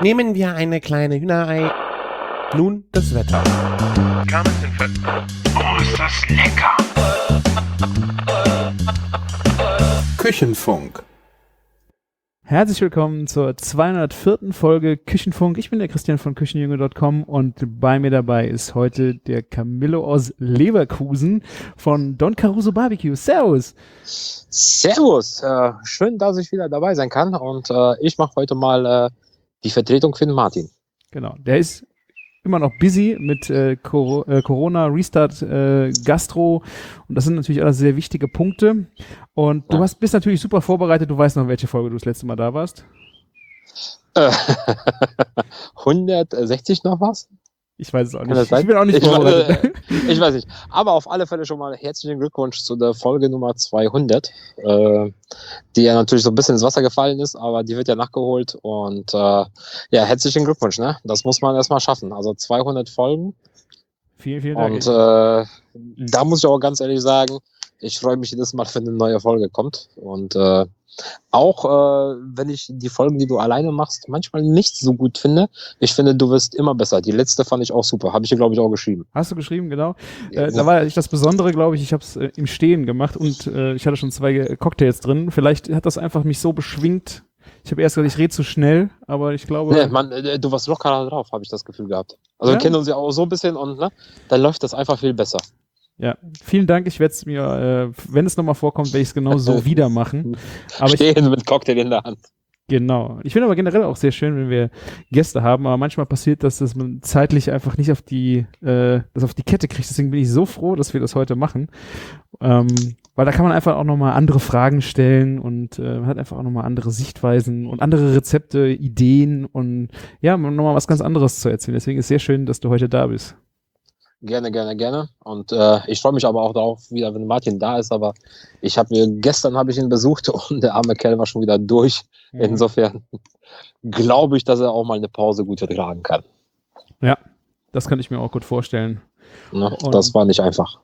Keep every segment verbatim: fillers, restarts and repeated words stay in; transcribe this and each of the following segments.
Nehmen wir eine kleine Hühnerei. Nun das Wetter. Oh, ist das lecker! Küchenfunk. Herzlich willkommen zur zweihundertvierten Folge Küchenfunk. Ich bin der Christian von Küchenjunge Punkt com und bei mir dabei ist heute der Camillo aus Leverkusen von Don Caruso Barbecue. Servus! Servus! Äh, schön, dass ich wieder dabei sein kann und äh, ich mache heute mal äh, die Vertretung für den Martin. Genau, der ist immer noch busy mit äh, Cor- äh, Corona, Restart, äh, Gastro und das sind natürlich alles sehr wichtige Punkte und du Ja. hast, bist natürlich super vorbereitet, du weißt noch, welche Folge du das letzte Mal da warst. Äh, hundertsechzig noch was? Ich weiß es auch Kann nicht, das sein? ich bin auch nicht Ich, vorbereitet. äh, ich weiß nicht, aber auf alle Fälle schon mal herzlichen Glückwunsch zu der Folge Nummer zweihundert, äh, die ja natürlich so ein bisschen ins Wasser gefallen ist, aber die wird ja nachgeholt und äh, ja, herzlichen Glückwunsch, ne? Das muss man erstmal schaffen, also zweihundert Folgen. Vielen, vielen Dank. Und äh, da muss ich auch ganz ehrlich sagen, ich freue mich jedes Mal, wenn eine neue Folge kommt. Und äh, auch äh, wenn ich die Folgen, die du alleine machst, manchmal nicht so gut finde, ich finde, du wirst immer besser. Die letzte fand ich auch super. Habe ich hier, glaube ich, auch geschrieben. Hast du geschrieben, genau. Ja. Äh, da war das Besondere, glaube ich, ich habe es äh, im Stehen gemacht und äh, ich hatte schon zwei äh, Cocktails drin. Vielleicht hat das einfach mich so beschwingt. Ich habe erst gesagt, ich rede zu schnell, aber ich glaube... Nee, Mann, äh, du warst lockerer drauf, habe ich das Gefühl gehabt. Also Ja? wir kennen uns ja auch so ein bisschen und ne, dann läuft das einfach viel besser. Ja, vielen Dank. Ich werde es mir, äh, wenn es nochmal vorkommt, werde ich es genau so wieder machen. Aber ich, Stehen mit Cocktail in der Hand. genau. Ich finde aber generell auch sehr schön, wenn wir Gäste haben, aber manchmal passiert das, dass man zeitlich einfach nicht auf die, äh, das auf die Kette kriegt. Deswegen bin ich so froh, dass wir das heute machen. Ähm, weil da kann man einfach auch nochmal andere Fragen stellen und äh, man hat einfach auch nochmal andere Sichtweisen und andere Rezepte, Ideen und ja, nochmal was ganz anderes zu erzählen. Deswegen ist es sehr schön, dass du heute da bist. Gerne, gerne, gerne. Und äh, ich freue mich aber auch darauf, wieder, wenn Martin da ist. Aber ich habe mir gestern habe ich ihn besucht und der arme Kerl war schon wieder durch. Mhm. Insofern glaube ich, dass er auch mal eine Pause gut vertragen kann. Ja, das kann ich mir auch gut vorstellen. Ne? Und- Das war nicht einfach.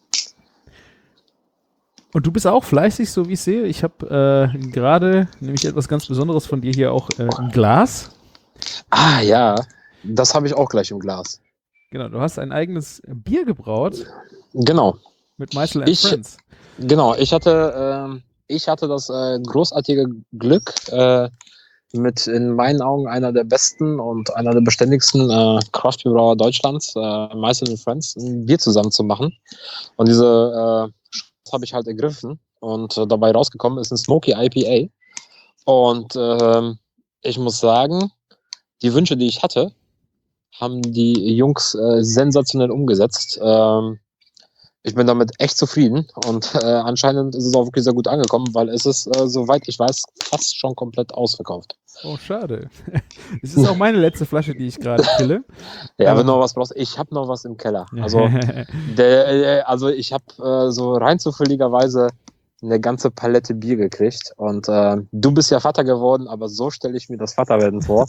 Und du bist auch fleißig, so wie ich sehe. Ich habe äh, gerade nämlich etwas ganz Besonderes von dir hier auch äh, im Glas. Ah ja, das habe ich auch gleich im Glas. Genau, du hast ein eigenes Bier gebraut Genau, mit Meißel and Ich- Friends. genau. Ich hatte, ähm, ich hatte das äh, großartige Glück, äh, mit in meinen Augen einer der besten und einer der beständigsten äh, Craft-Brauer Deutschlands, äh, Meißel and Friends, ein Bier zusammen zu machen. Und diese äh, Chance habe ich halt ergriffen und äh, dabei rausgekommen ist ein Smoky I P A. Und ähm, ich muss sagen, die Wünsche, die ich hatte, haben die Jungs äh, sensationell umgesetzt. Ähm, ich bin damit echt zufrieden und äh, anscheinend ist es auch wirklich sehr gut angekommen, weil es ist, äh, soweit ich weiß, fast schon komplett ausverkauft. Oh, schade. Es ist auch meine letzte Flasche, die ich gerade kille. Ja, Ähm. wenn du noch was brauchst, ich habe noch was im Keller. Also, der, äh, also ich habe äh, so rein zufälligerweise eine ganze Palette Bier gekriegt und äh, du bist ja Vater geworden, aber so stelle ich mir das Vaterwerden vor.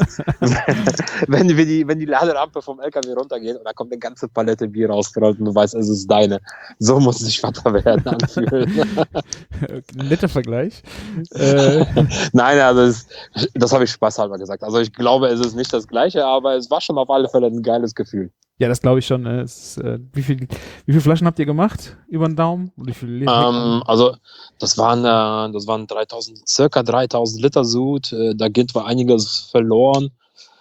wenn, wir die, wenn die Laderampe vom L K W runtergeht und da kommt eine ganze Palette Bier rausgerollt und du weißt, es ist deine. So muss sich Vaterwerden anfühlen. Netter Vergleich. Äh, Nein, also das, das habe ich spaßhalber gesagt. Also ich glaube, es ist nicht das Gleiche, aber es war schon auf alle Fälle ein geiles Gefühl. ja, das glaube ich schon. Äh, es ist, äh, wie, viel, wie viele Flaschen habt ihr gemacht? Über den Daumen? Und wie viel Ähm, also das waren, äh, das waren dreitausend, circa dreitausend Liter Sud. Äh, da geht war einiges verloren.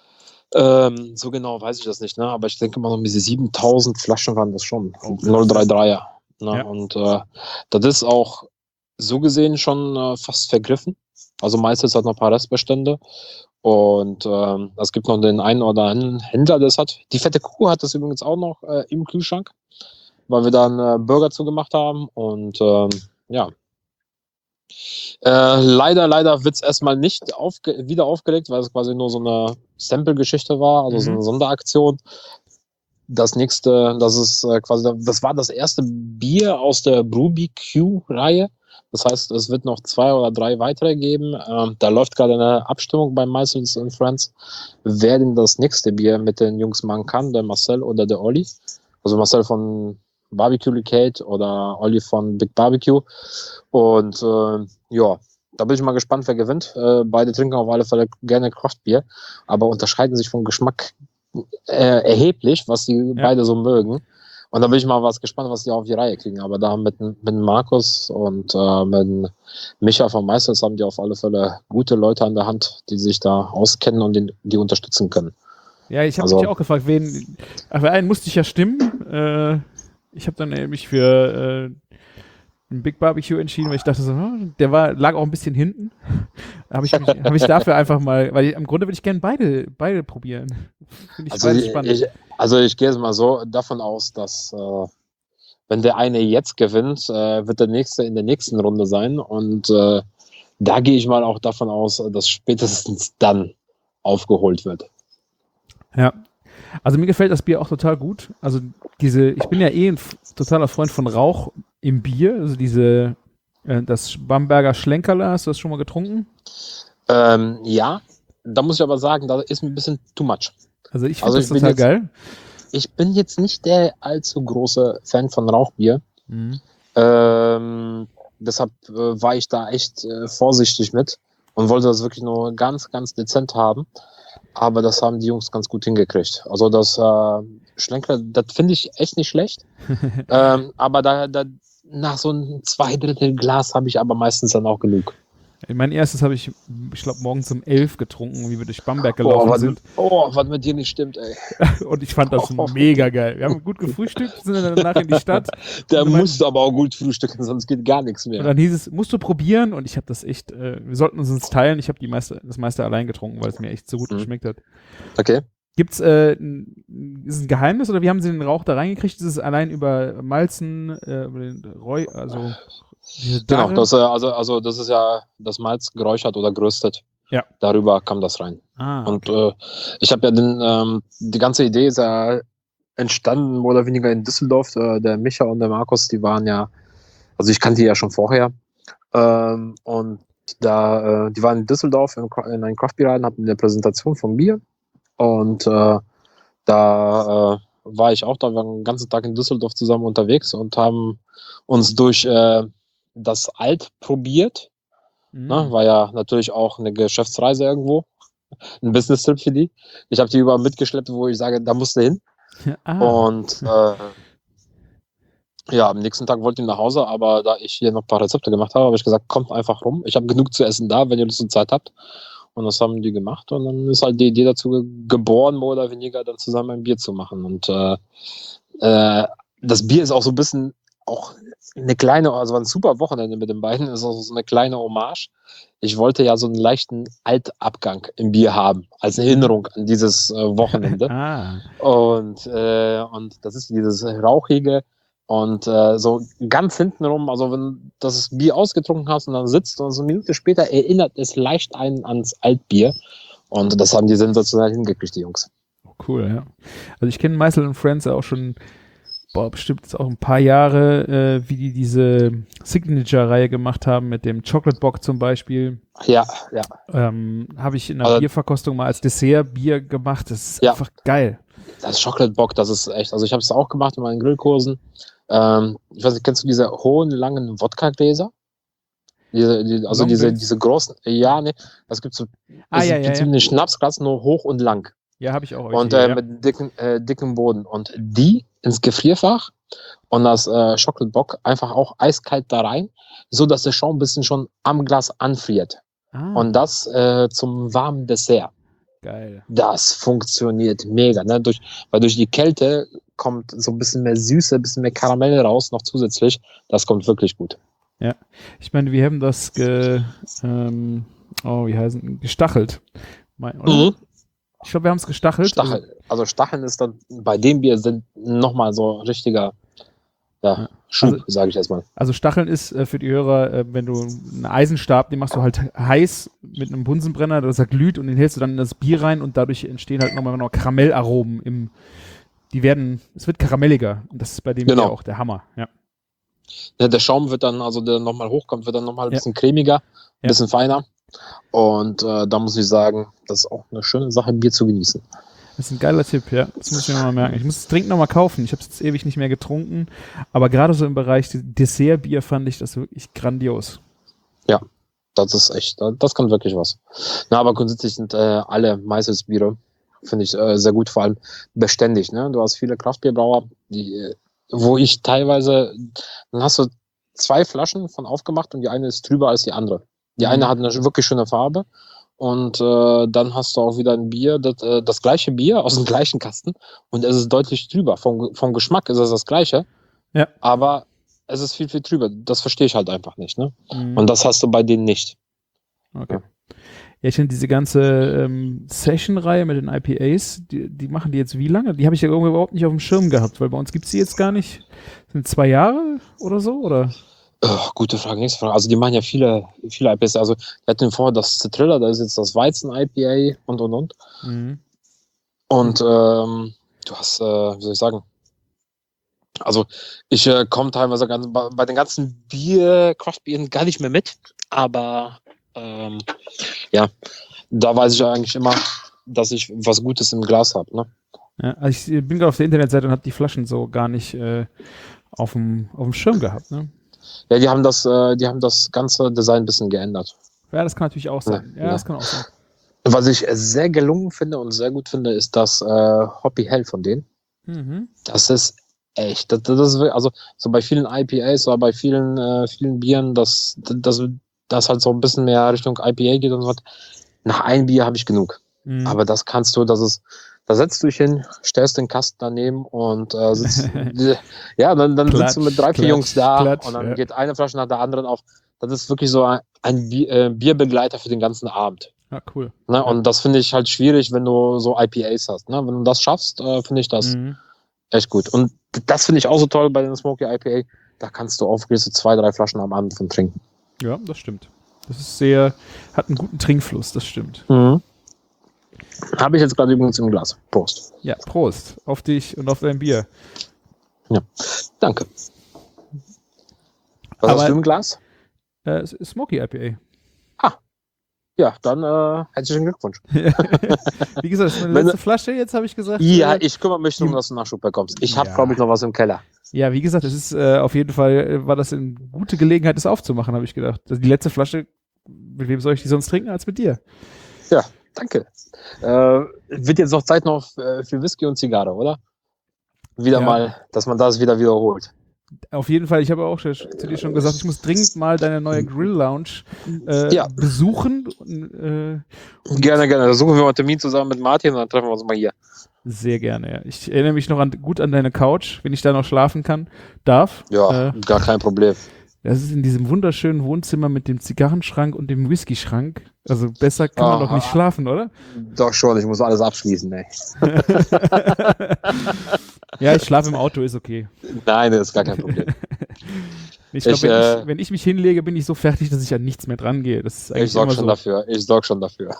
Ähm, so genau weiß ich das nicht, ne? Aber ich denke mal, um diese siebentausend Flaschen waren das schon. null drei dreier. Ne? Ja. Und äh, das ist auch so gesehen schon äh, fast vergriffen. Also meistens hat noch ein paar Restbestände. Und ähm, es gibt noch den einen oder anderen Händler, der es hat. Die fette Kuh hat das übrigens auch noch äh, im Kühlschrank, weil wir dann äh, Burger zugemacht haben. Und ähm, ja. Äh, leider, leider wird es erstmal nicht aufge- wieder aufgelegt, weil es quasi nur so eine Sample-Geschichte war, also so Mhm. eine Sonderaktion. Das nächste, das ist äh, quasi, das war das erste Bier aus der Brewbie-Q-Reihe. Das heißt, es wird noch zwei oder drei weitere geben. Ähm, da läuft gerade eine Abstimmung bei Meißel and Friends, wer denn das nächste Bier mit den Jungs machen kann, der Marcel oder der Olli. Also Marcel von Barbecue Licate oder Olli von Big Barbecue. Und äh, ja, Da bin ich mal gespannt, wer gewinnt. Äh, beide trinken auf alle Fälle gerne Kraftbier, aber unterscheiden sich vom Geschmack äh, erheblich, was die Ja. beide so mögen. Und da bin ich mal was gespannt, was die auf die Reihe kriegen. Aber da mit, mit Markus und äh, mit Micha von Meisters haben die auf alle Fälle gute Leute an der Hand, die sich da auskennen und den, die unterstützen können. Ja, ich habe Also- mich auch gefragt, wen. Ach, für einen musste ich ja stimmen. Äh, ich habe dann nämlich für äh, ein Big Barbecue entschieden, weil ich dachte so, hm, der war, lag auch ein bisschen hinten. Da habe ich, mich- hab ich dafür einfach mal, weil ich, im Grunde würde ich gerne beide, beide probieren. Finde ich Also beides ich, spannend. ich, also ich gehe jetzt mal so davon aus, dass äh, wenn der eine jetzt gewinnt, äh, wird der nächste in der nächsten Runde sein. Und äh, da gehe ich mal auch davon aus, dass spätestens dann aufgeholt wird. Ja. Also mir gefällt das Bier auch total gut. Also diese, ich bin ja eh ein f- totaler Freund von Rauch im Bier. Also diese, äh, das Bamberger Schlenkerler, hast du das schon mal getrunken? Ähm, ja, da muss ich aber sagen, da ist mir ein bisschen too much. Also ich finde Also das ich bin total jetzt- geil. Ich bin jetzt nicht der allzu große Fan von Rauchbier. Mhm. Ähm, deshalb äh, war ich da echt äh, vorsichtig mit und wollte das wirklich nur ganz, ganz dezent haben. Aber das haben die Jungs ganz gut hingekriegt. Also das äh, Schlenker, das finde ich echt nicht schlecht. ähm, aber da, da nach so einem Zweidrittel Glas habe ich aber meistens dann auch genug. Mein erstes habe ich, ich glaube, morgens um elf getrunken, wie wir durch Bamberg gelaufen Oh, was, sind. oh, was mit dir nicht stimmt, ey. Und ich fand das Oh. mega geil. Wir haben gut gefrühstückt, sind dann danach in die Stadt. Der Und mein- musste aber auch gut frühstücken, sonst geht gar nichts Und mehr. dann hieß es, musst du probieren. Und ich habe das echt, äh, wir sollten uns uns teilen. Ich habe die meiste, das meiste allein getrunken, weil es mir echt so gut Mhm. geschmeckt hat. Okay. Gibt's, äh, ein, ist es ein Geheimnis oder wie haben sie den Rauch da reingekriegt? Ist es allein über Malzen, äh, über den Räu, also diese Genau, Darre? das, äh, also, also das ist ja das Malz geräuchert oder geröstet. Ja. Darüber kam das rein. Ah, Und äh, ich habe ja den, ähm, die ganze Idee ist ja entstanden, mehr oder weniger in Düsseldorf. Äh, der Micha und der Markus, die waren ja, also ich kannte die ja schon vorher. Ähm, und da, äh, die waren in Düsseldorf in, in einem Craftbeer-Laden, hatten eine Präsentation vom Bier. Und äh, da äh, war ich auch da, wir waren den ganzen Tag in Düsseldorf zusammen unterwegs und haben uns durch äh, das Alt probiert. Mhm. Ne? War ja natürlich auch eine Geschäftsreise irgendwo. Ein Business-Trip für die. Ich habe die überall mitgeschleppt, wo ich sage, da musst du hin. ah, Und äh, ja, am nächsten Tag wollte ich nach Hause, aber da ich hier noch ein paar Rezepte gemacht habe, habe ich gesagt, kommt einfach rum. Ich habe genug zu essen da, wenn ihr Lust und Zeit habt. Und das haben die gemacht. Und dann ist halt die Idee dazu ge geboren, mehr oder weniger dann zusammen ein Bier zu machen. Und äh, äh, das Bier ist auch so ein bisschen auch eine kleine, also war ein super Wochenende mit den beiden, ist auch so eine kleine Hommage. Ich wollte ja so einen leichten Altabgang im Bier haben, als Erinnerung an dieses äh, Wochenende. ah. Und, äh, und das ist dieses Rauchige und äh, so ganz hintenrum, also wenn du das Bier ausgetrunken hast und dann sitzt und so eine Minute später erinnert es leicht einen ans Altbier. Und das haben die sensationell hingekriegt, die Jungs. Cool, ja. Also ich kenne Meisel und Friends auch schon, boah, bestimmt jetzt auch ein paar Jahre, äh, wie die diese Signature-Reihe gemacht haben mit dem Chocolate Bock zum Beispiel. Ja, ja. Ähm, habe ich in der Also- Bierverkostung mal als Dessert-Bier gemacht. Das ist Ja. einfach geil. Das Chocolate Bock, das ist echt, also ich habe es auch gemacht in meinen Grillkursen. Ähm, ich weiß nicht, kennst du diese hohen, langen Wodka-Gläser? Diese, die, also diese, Longdrinks? diese großen, ja, ne, das gibt so, Ah, das ja, ist ja, wie ja. eine Schnapsglas, nur hoch und lang. Ja, habe ich auch. Und welche, äh, ja. mit dicken, äh, dickem Boden. Und die ins Gefrierfach und das äh, Chocolate Bock einfach auch eiskalt da rein, so dass der Schaum ein bisschen schon am Glas anfriert. ah, Und das äh, zum warmen Dessert. geil. Das funktioniert mega, ne? Durch, weil durch die Kälte kommt so ein bisschen mehr Süße, ein bisschen mehr Karamell raus, noch zusätzlich. Das kommt wirklich gut. Ich meine, wir haben das ge, ähm, oh, wie heißen, gestachelt. Mein, oder? Ich glaube, wir haben es gestachelt. Stachel. Also Stacheln ist dann bei dem Bier sind nochmal so richtiger ja, Ja. Schub, Also- sage ich erstmal. Also Stacheln ist äh, für die Hörer, äh, wenn du einen Eisenstab, den machst du halt heiß mit einem Bunsenbrenner, dass er glüht und den hältst du dann in das Bier rein und dadurch entstehen halt nochmal noch Karamellaromen im, die werden, es wird karamelliger und das ist bei dem Genau. Bier auch der Hammer, ja. Ja, der Schaum wird dann, also der nochmal hochkommt, wird dann nochmal ein Ja. bisschen cremiger, ein Ja. bisschen feiner. Und äh, da muss ich sagen, das ist auch eine schöne Sache, Bier zu genießen. Das ist ein geiler Tipp, ja. Das muss ich mir mal merken. Ich muss es dringend nochmal kaufen. Ich habe es jetzt ewig nicht mehr getrunken. Aber gerade so im Bereich Dessertbier fand ich das wirklich grandios. Das ist echt, das kann wirklich was. Na, aber grundsätzlich sind äh, alle Meißelsbiere, finde ich, äh, sehr gut, vor allem beständig. Ne? Du hast viele Kraftbierbrauer, die, äh, wo ich teilweise, dann hast du zwei Flaschen von aufgemacht und die eine ist trüber als die andere. Die Mhm. eine hat eine wirklich schöne Farbe und äh, dann hast du auch wieder ein Bier, das, äh, das gleiche Bier aus dem gleichen Kasten und es ist deutlich trüber. Vom, vom Geschmack ist es das gleiche, Ja. aber es ist viel, viel trüber. Das verstehe ich halt einfach nicht. Ne? Mhm. Und das hast du bei denen nicht. Okay. Ja, ich finde diese ganze ähm, Session-Reihe mit den I P As, die, die machen die jetzt wie lange? Die habe ich ja irgendwie überhaupt nicht auf dem Schirm gehabt, weil bei uns gibt es die jetzt gar nicht. Sind zwei Jahre oder so? Oder? Oh, gute Frage, nächste Frage. Also die machen ja viele, viele I P As. Also wir hatten vorher das Citrilla, da ist jetzt das Weizen-I P A und und und. Mhm. Und ähm, du hast, äh, wie soll ich sagen, also ich äh, komme teilweise ganz, bei, bei den ganzen Bier, Craft-Bieren gar nicht mehr mit, aber ähm, ja, da weiß ich eigentlich immer, dass ich was Gutes im Glas habe. Ne? Ja, also ich bin gerade auf der Internetseite und habe die Flaschen so gar nicht äh, auf dem auf dem Schirm gehabt. Ne? Ja, die haben das, äh, die haben das ganze Design ein bisschen geändert. Ja, das kann natürlich auch sein. Ja, Ja, das ja. kann auch sein. Was ich sehr gelungen finde und sehr gut finde, ist das äh, Hoppy Hell von denen. Mhm. Das ist echt, das, das ist, also so bei vielen I P As oder bei vielen, äh, vielen Bieren, das, das, das halt so ein bisschen mehr Richtung I P A geht und so. Nach einem Bier habe ich genug. Mhm. Aber das kannst du, das ist, da setzt du dich hin, stellst den Kasten daneben und äh, sitzt, ja, dann, dann Klatsch, sitzt du mit drei, vier klatsch, Jungs da klatsch, und dann ja. geht eine Flasche nach der anderen auf. Das ist wirklich so ein, ein Bier, äh, Bierbegleiter für den ganzen Abend. Ja, cool. Ne? Und das finde ich halt schwierig, wenn du so I P As hast. Ne? Wenn du das schaffst, äh, finde ich das Mhm. echt gut. Und das finde ich auch so toll bei den Smoky I P A. Da kannst du auch wirklich so zwei, drei Flaschen am Abend von trinken. Ja, das stimmt. Das ist sehr, hat einen guten Trinkfluss, das stimmt. Mhm. Habe ich jetzt gerade übrigens im Glas. Prost. Ja, Prost. Auf dich und auf dein Bier. Danke. Was Aber- hast du im Glas? Äh, Smoky I P Ja, dann äh, herzlichen Glückwunsch. A. Wie gesagt, das ist meine Wenn- letzte Flasche, jetzt habe ich gesagt. Ja, äh, ich kümmere mich darum, dass du Nachschub bekommst. Ich habe, Ja. glaube ich, noch was im Keller. Ja, wie gesagt, es ist äh, auf jeden Fall, äh, war das eine gute Gelegenheit, das aufzumachen, habe ich gedacht. Also die letzte Flasche, mit wem soll ich die sonst trinken als mit dir? Ja, danke. Äh, wird jetzt noch Zeit noch äh, für Whisky und Zigarre, oder? Wieder Ja. mal, dass man das wieder wiederholt. Auf jeden Fall, ich habe auch schon- zu dir schon gesagt, ich muss dringend mal deine neue Grill Lounge äh, Ja. besuchen. Äh, Gerne, gerne. Da suchen wir mal einen Termin zusammen mit Martin und dann treffen wir uns mal hier. sehr gerne, ja. Ich erinnere mich noch an, gut an deine Couch, wenn ich da noch schlafen kann, darf. Ja, Äh, gar kein Problem. Das ist in diesem wunderschönen Wohnzimmer mit dem Zigarrenschrank und dem Whiskyschrank. Also besser kann man Aha. doch nicht schlafen, oder? Doch schon, ich muss alles abschließen, ey. Ja, ich schlafe im Auto, ist okay. Nein, das ist gar kein Problem. Ich glaube, Ich, wenn, äh, ich, wenn ich mich hinlege, bin ich so fertig, dass ich an nichts mehr dran gehe. Das ist eigentlich Ich sorge immer schon so. dafür. Ich sorge schon dafür.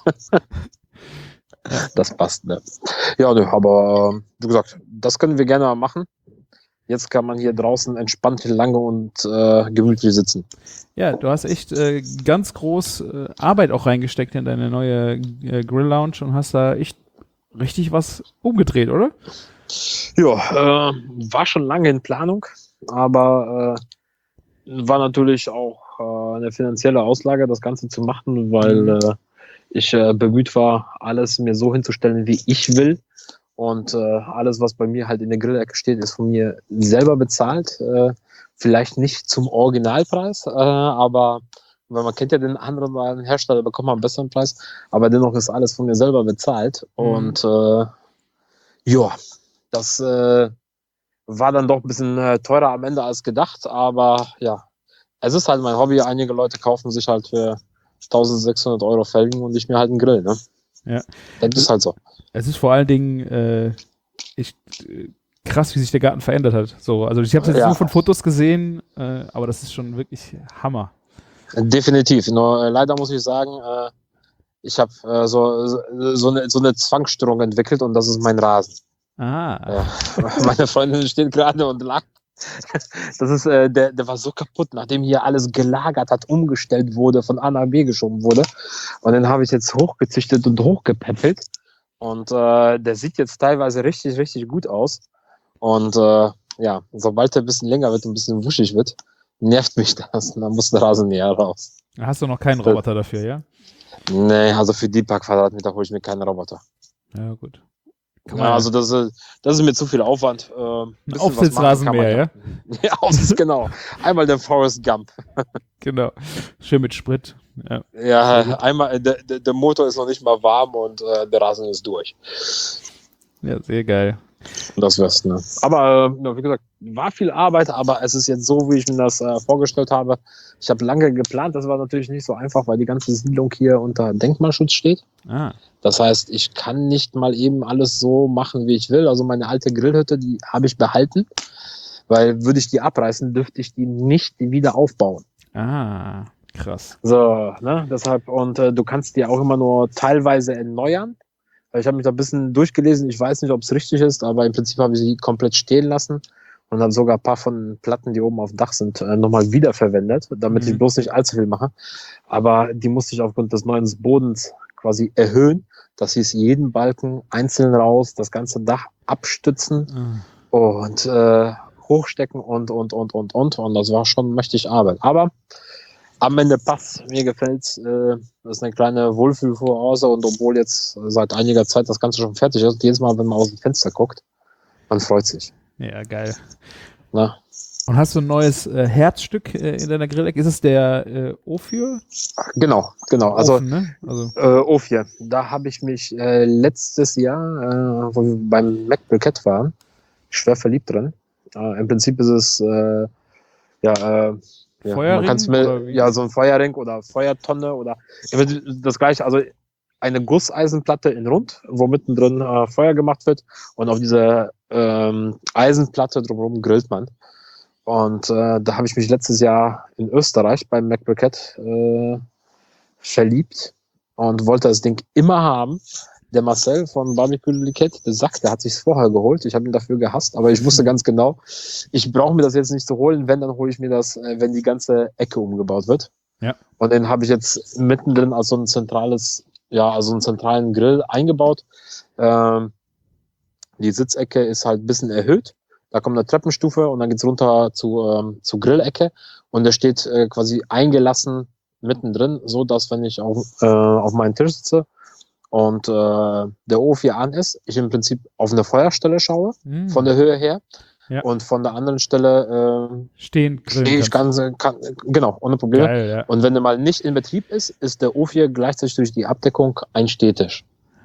Das passt, ne? Ja, ne, aber ähm, wie gesagt, das können wir gerne mal machen. Jetzt kann man hier draußen entspannt lange und äh, gemütlich sitzen. Ja, du hast echt äh, ganz groß äh, Arbeit auch reingesteckt in deine neue äh, Grill Lounge und hast da echt richtig was umgedreht, oder? Ja, äh, war schon lange in Planung, aber äh, war natürlich auch äh, eine finanzielle Auslage, das Ganze zu machen, weil äh, ich äh, bemüht war, alles mir so hinzustellen, wie ich will. Und äh, alles, was bei mir halt in der Grillecke steht, ist von mir selber bezahlt. Äh, vielleicht nicht zum Originalpreis, äh, aber weil man kennt ja den anderen Hersteller, bekommt man einen besseren Preis, aber dennoch ist alles von mir selber bezahlt. Mhm. Und äh, ja, das äh, war dann doch ein bisschen äh, teurer am Ende als gedacht, aber ja, es ist halt mein Hobby. Einige Leute kaufen sich halt für eintausendsechshundert Euro Felgen und ich mir halt einen Grill, ne? Ja. Das ist halt so. Es ist vor allen Dingen äh, echt äh, krass, wie sich der Garten verändert hat. So, also ich habe es jetzt Ja. nur von Fotos gesehen, äh, aber das ist schon wirklich Hammer. Definitiv. Nur äh, leider muss ich sagen, äh, ich habe äh, so, so, so, eine, so eine Zwangsstörung entwickelt und das ist mein Rasen. Ah, Ja. Meine Freundin steht gerade und lacht. Das ist, äh, der, der war so kaputt, nachdem hier alles gelagert hat, umgestellt wurde, von A nach B geschoben wurde. Und den habe ich jetzt hochgezüchtet und hochgepäppelt. Und äh, der sieht jetzt teilweise richtig, richtig gut aus. Und äh, ja, sobald er ein bisschen länger wird und ein bisschen wuschig wird, nervt mich das. Und dann muss der Rasen näher raus. Hast du noch keinen Roboter dafür, ja? Nee, also für die paar Quadratmeter hole ich mir keinen Roboter. Ja, gut. Kann Ja, man also das ist, das ist mir zu viel Aufwand. Äh, ein bisschen was Aufsitzrasenmäher, machen kann man ja? Ja, Aufsitz, genau. Einmal der Forrest Gump. Genau. Schön mit Sprit. Ja. Ja, einmal, äh, der, der, der Motor ist noch nicht mal warm und äh, der Rasen ist durch. Ja, sehr geil. Das wär's, ne? Aber äh, wie gesagt, war viel Arbeit, aber es ist jetzt so, wie ich mir das äh, vorgestellt habe. Ich habe lange geplant, das war natürlich nicht so einfach, weil die ganze Siedlung hier unter Denkmalschutz steht. Ah. Das heißt, ich kann nicht mal eben alles so machen, wie ich will. Also meine alte Grillhütte, die habe ich behalten, weil würde ich die abreißen, dürfte ich die nicht wieder aufbauen. Ah, krass. So, ne? Deshalb, und äh, du kannst die auch immer nur teilweise erneuern. Ich habe mich da ein bisschen durchgelesen, ich weiß nicht, ob es richtig ist, aber im Prinzip habe ich sie komplett stehen lassen und habe sogar ein paar von den Platten, die oben auf dem Dach sind, äh, nochmal wiederverwendet, damit Mhm. ich bloß nicht allzu viel mache. Aber die musste ich aufgrund des neuen Bodens quasi erhöhen. Das hieß jeden Balken einzeln raus, das ganze Dach abstützen Ah. und äh, hochstecken und, und, und, und, und. Und das war schon mächtig Arbeit. Aber am Ende passt, mir gefällt's. Äh, das ist eine kleine Wohlfühlvoraussetzung und obwohl jetzt seit einiger Zeit das Ganze schon fertig ist, jedes Mal, wenn man aus dem Fenster guckt, man freut sich. Ja, geil. Na? Und hast du ein neues äh, Herzstück äh, in deiner Grillecke? Ist es der äh, Ophir? Genau, genau. Also Ofen, ne? Also, äh, Ophir, da habe ich mich äh, letztes Jahr, äh, wo wir beim Mac Briquette waren, schwer verliebt drin. Äh, Im Prinzip ist es äh, ja, äh, ja, Feuerring man kann's oder mit, wie? ja, so ein Feuerring oder Feuertonne oder das gleiche, also eine Gusseisenplatte in rund, wo mittendrin äh, Feuer gemacht wird und auf diese ähm, Eisenplatte drumherum grillt man. Und äh, da habe ich mich letztes Jahr in Österreich beim Mac Briquette äh, verliebt und wollte das Ding immer haben. Der Marcel von Barbecue Liquette, der sagt, der hat sich's vorher geholt. Ich habe ihn dafür gehasst, aber ich wusste ganz genau, ich brauche mir das jetzt nicht zu holen. Wenn, dann hole ich mir das, äh, wenn die ganze Ecke umgebaut wird. Ja. Und den habe ich jetzt mittendrin als so ein zentrales, ja, also einen zentralen Grill eingebaut. Ähm, die Sitzecke ist halt ein bisschen erhöht. Da kommt eine Treppenstufe und dann geht's runter zu, ähm, zu Grillecke. Und der steht äh, quasi eingelassen mittendrin, so dass wenn ich auf, äh, auf meinen Tisch sitze und äh, der Ofen an ist, ich im Prinzip auf eine Feuerstelle schaue, mh, von der Höhe her. Ja. Und von der anderen Stelle äh, stehen grillen stehe ich kannst. ganz, kann, genau, ohne Probleme. Geil, ja. Und wenn der mal nicht in Betrieb ist, ist der Ofen gleichzeitig durch die Abdeckung ein Stehtisch.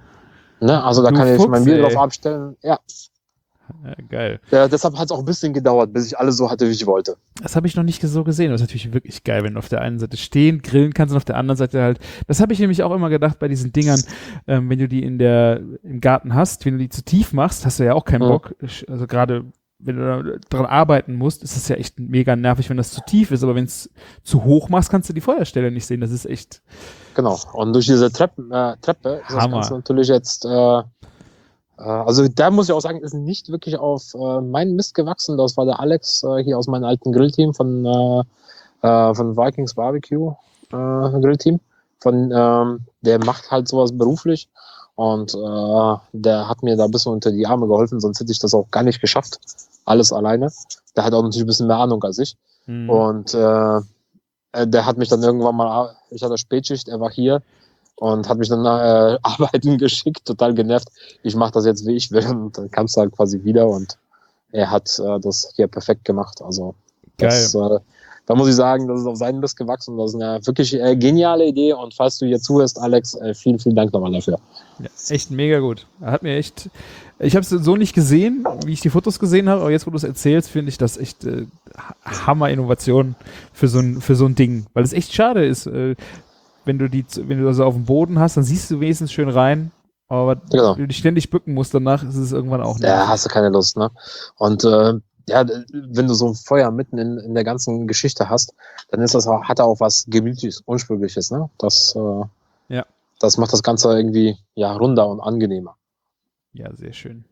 Ne? Also da Du kann ich Fuchs, mein Bier ey. drauf abstellen. Ja. Ja, geil. Ja, deshalb hat es auch ein bisschen gedauert, bis ich alles so hatte, wie ich wollte. Das habe ich noch nicht so gesehen. Das ist natürlich wirklich geil, wenn du auf der einen Seite stehen, grillen kannst und auf der anderen Seite halt. Das habe ich nämlich auch immer gedacht bei diesen Dingern, ähm, wenn du die in der im Garten hast, wenn du die zu tief machst, hast du ja auch keinen Mhm. Bock. Also gerade wenn du da dran arbeiten musst, ist das ja echt mega nervig, wenn das zu tief ist. Aber wenn es zu hoch machst, kannst du die Feuerstelle nicht sehen. Das ist echt Genau. Und durch diese Treppen, äh, Treppe ist das Hammer. Ganze natürlich jetzt, äh, äh, also da muss ich auch sagen, ist nicht wirklich auf äh, meinen Mist gewachsen. Das war der Alex äh, hier aus meinem alten Grillteam von, äh, äh, von Vikings Barbecue äh, Grillteam. Von, ähm, der macht halt sowas beruflich und äh, der hat mir da ein bisschen unter die Arme geholfen, sonst hätte ich das auch gar nicht geschafft. Alles alleine. Der hat auch natürlich ein bisschen mehr Ahnung als ich. hm. Und äh, äh, der hat mich dann irgendwann mal, ich hatte Spätschicht, er war hier und hat mich dann äh, arbeiten geschickt, total genervt. Ich mache das jetzt, wie ich will. Und dann kamst du halt quasi wieder und er hat äh, das hier perfekt gemacht. Also das, äh, da muss ich sagen, das ist auf seinen Mist gewachsen. Das ist eine wirklich äh, geniale Idee. Und falls du hier zuhörst, Alex, äh, vielen, vielen Dank nochmal dafür. Ja, echt mega gut. Er hat mir echt, ich habe es so nicht gesehen, wie ich die Fotos gesehen habe, aber jetzt, wo du es erzählst, finde ich das echt äh, Hammer-Innovation für so ein für so ein Ding, weil es echt schade ist, äh, wenn du die, wenn du das auf dem Boden hast, dann siehst du wenigstens schön rein, aber Genau. wenn du dich ständig bücken musst, danach ist es irgendwann auch nicht. Ja, hast du keine Lust, ne? Und äh, ja, wenn du so ein Feuer mitten in, in der ganzen Geschichte hast, dann ist das auch, hat er auch was Gemütliches, Unsprüngliches, ne? Das, äh, Ja. das macht das Ganze irgendwie ja runder und angenehmer. Ja, sehr schön.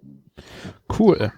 Cool.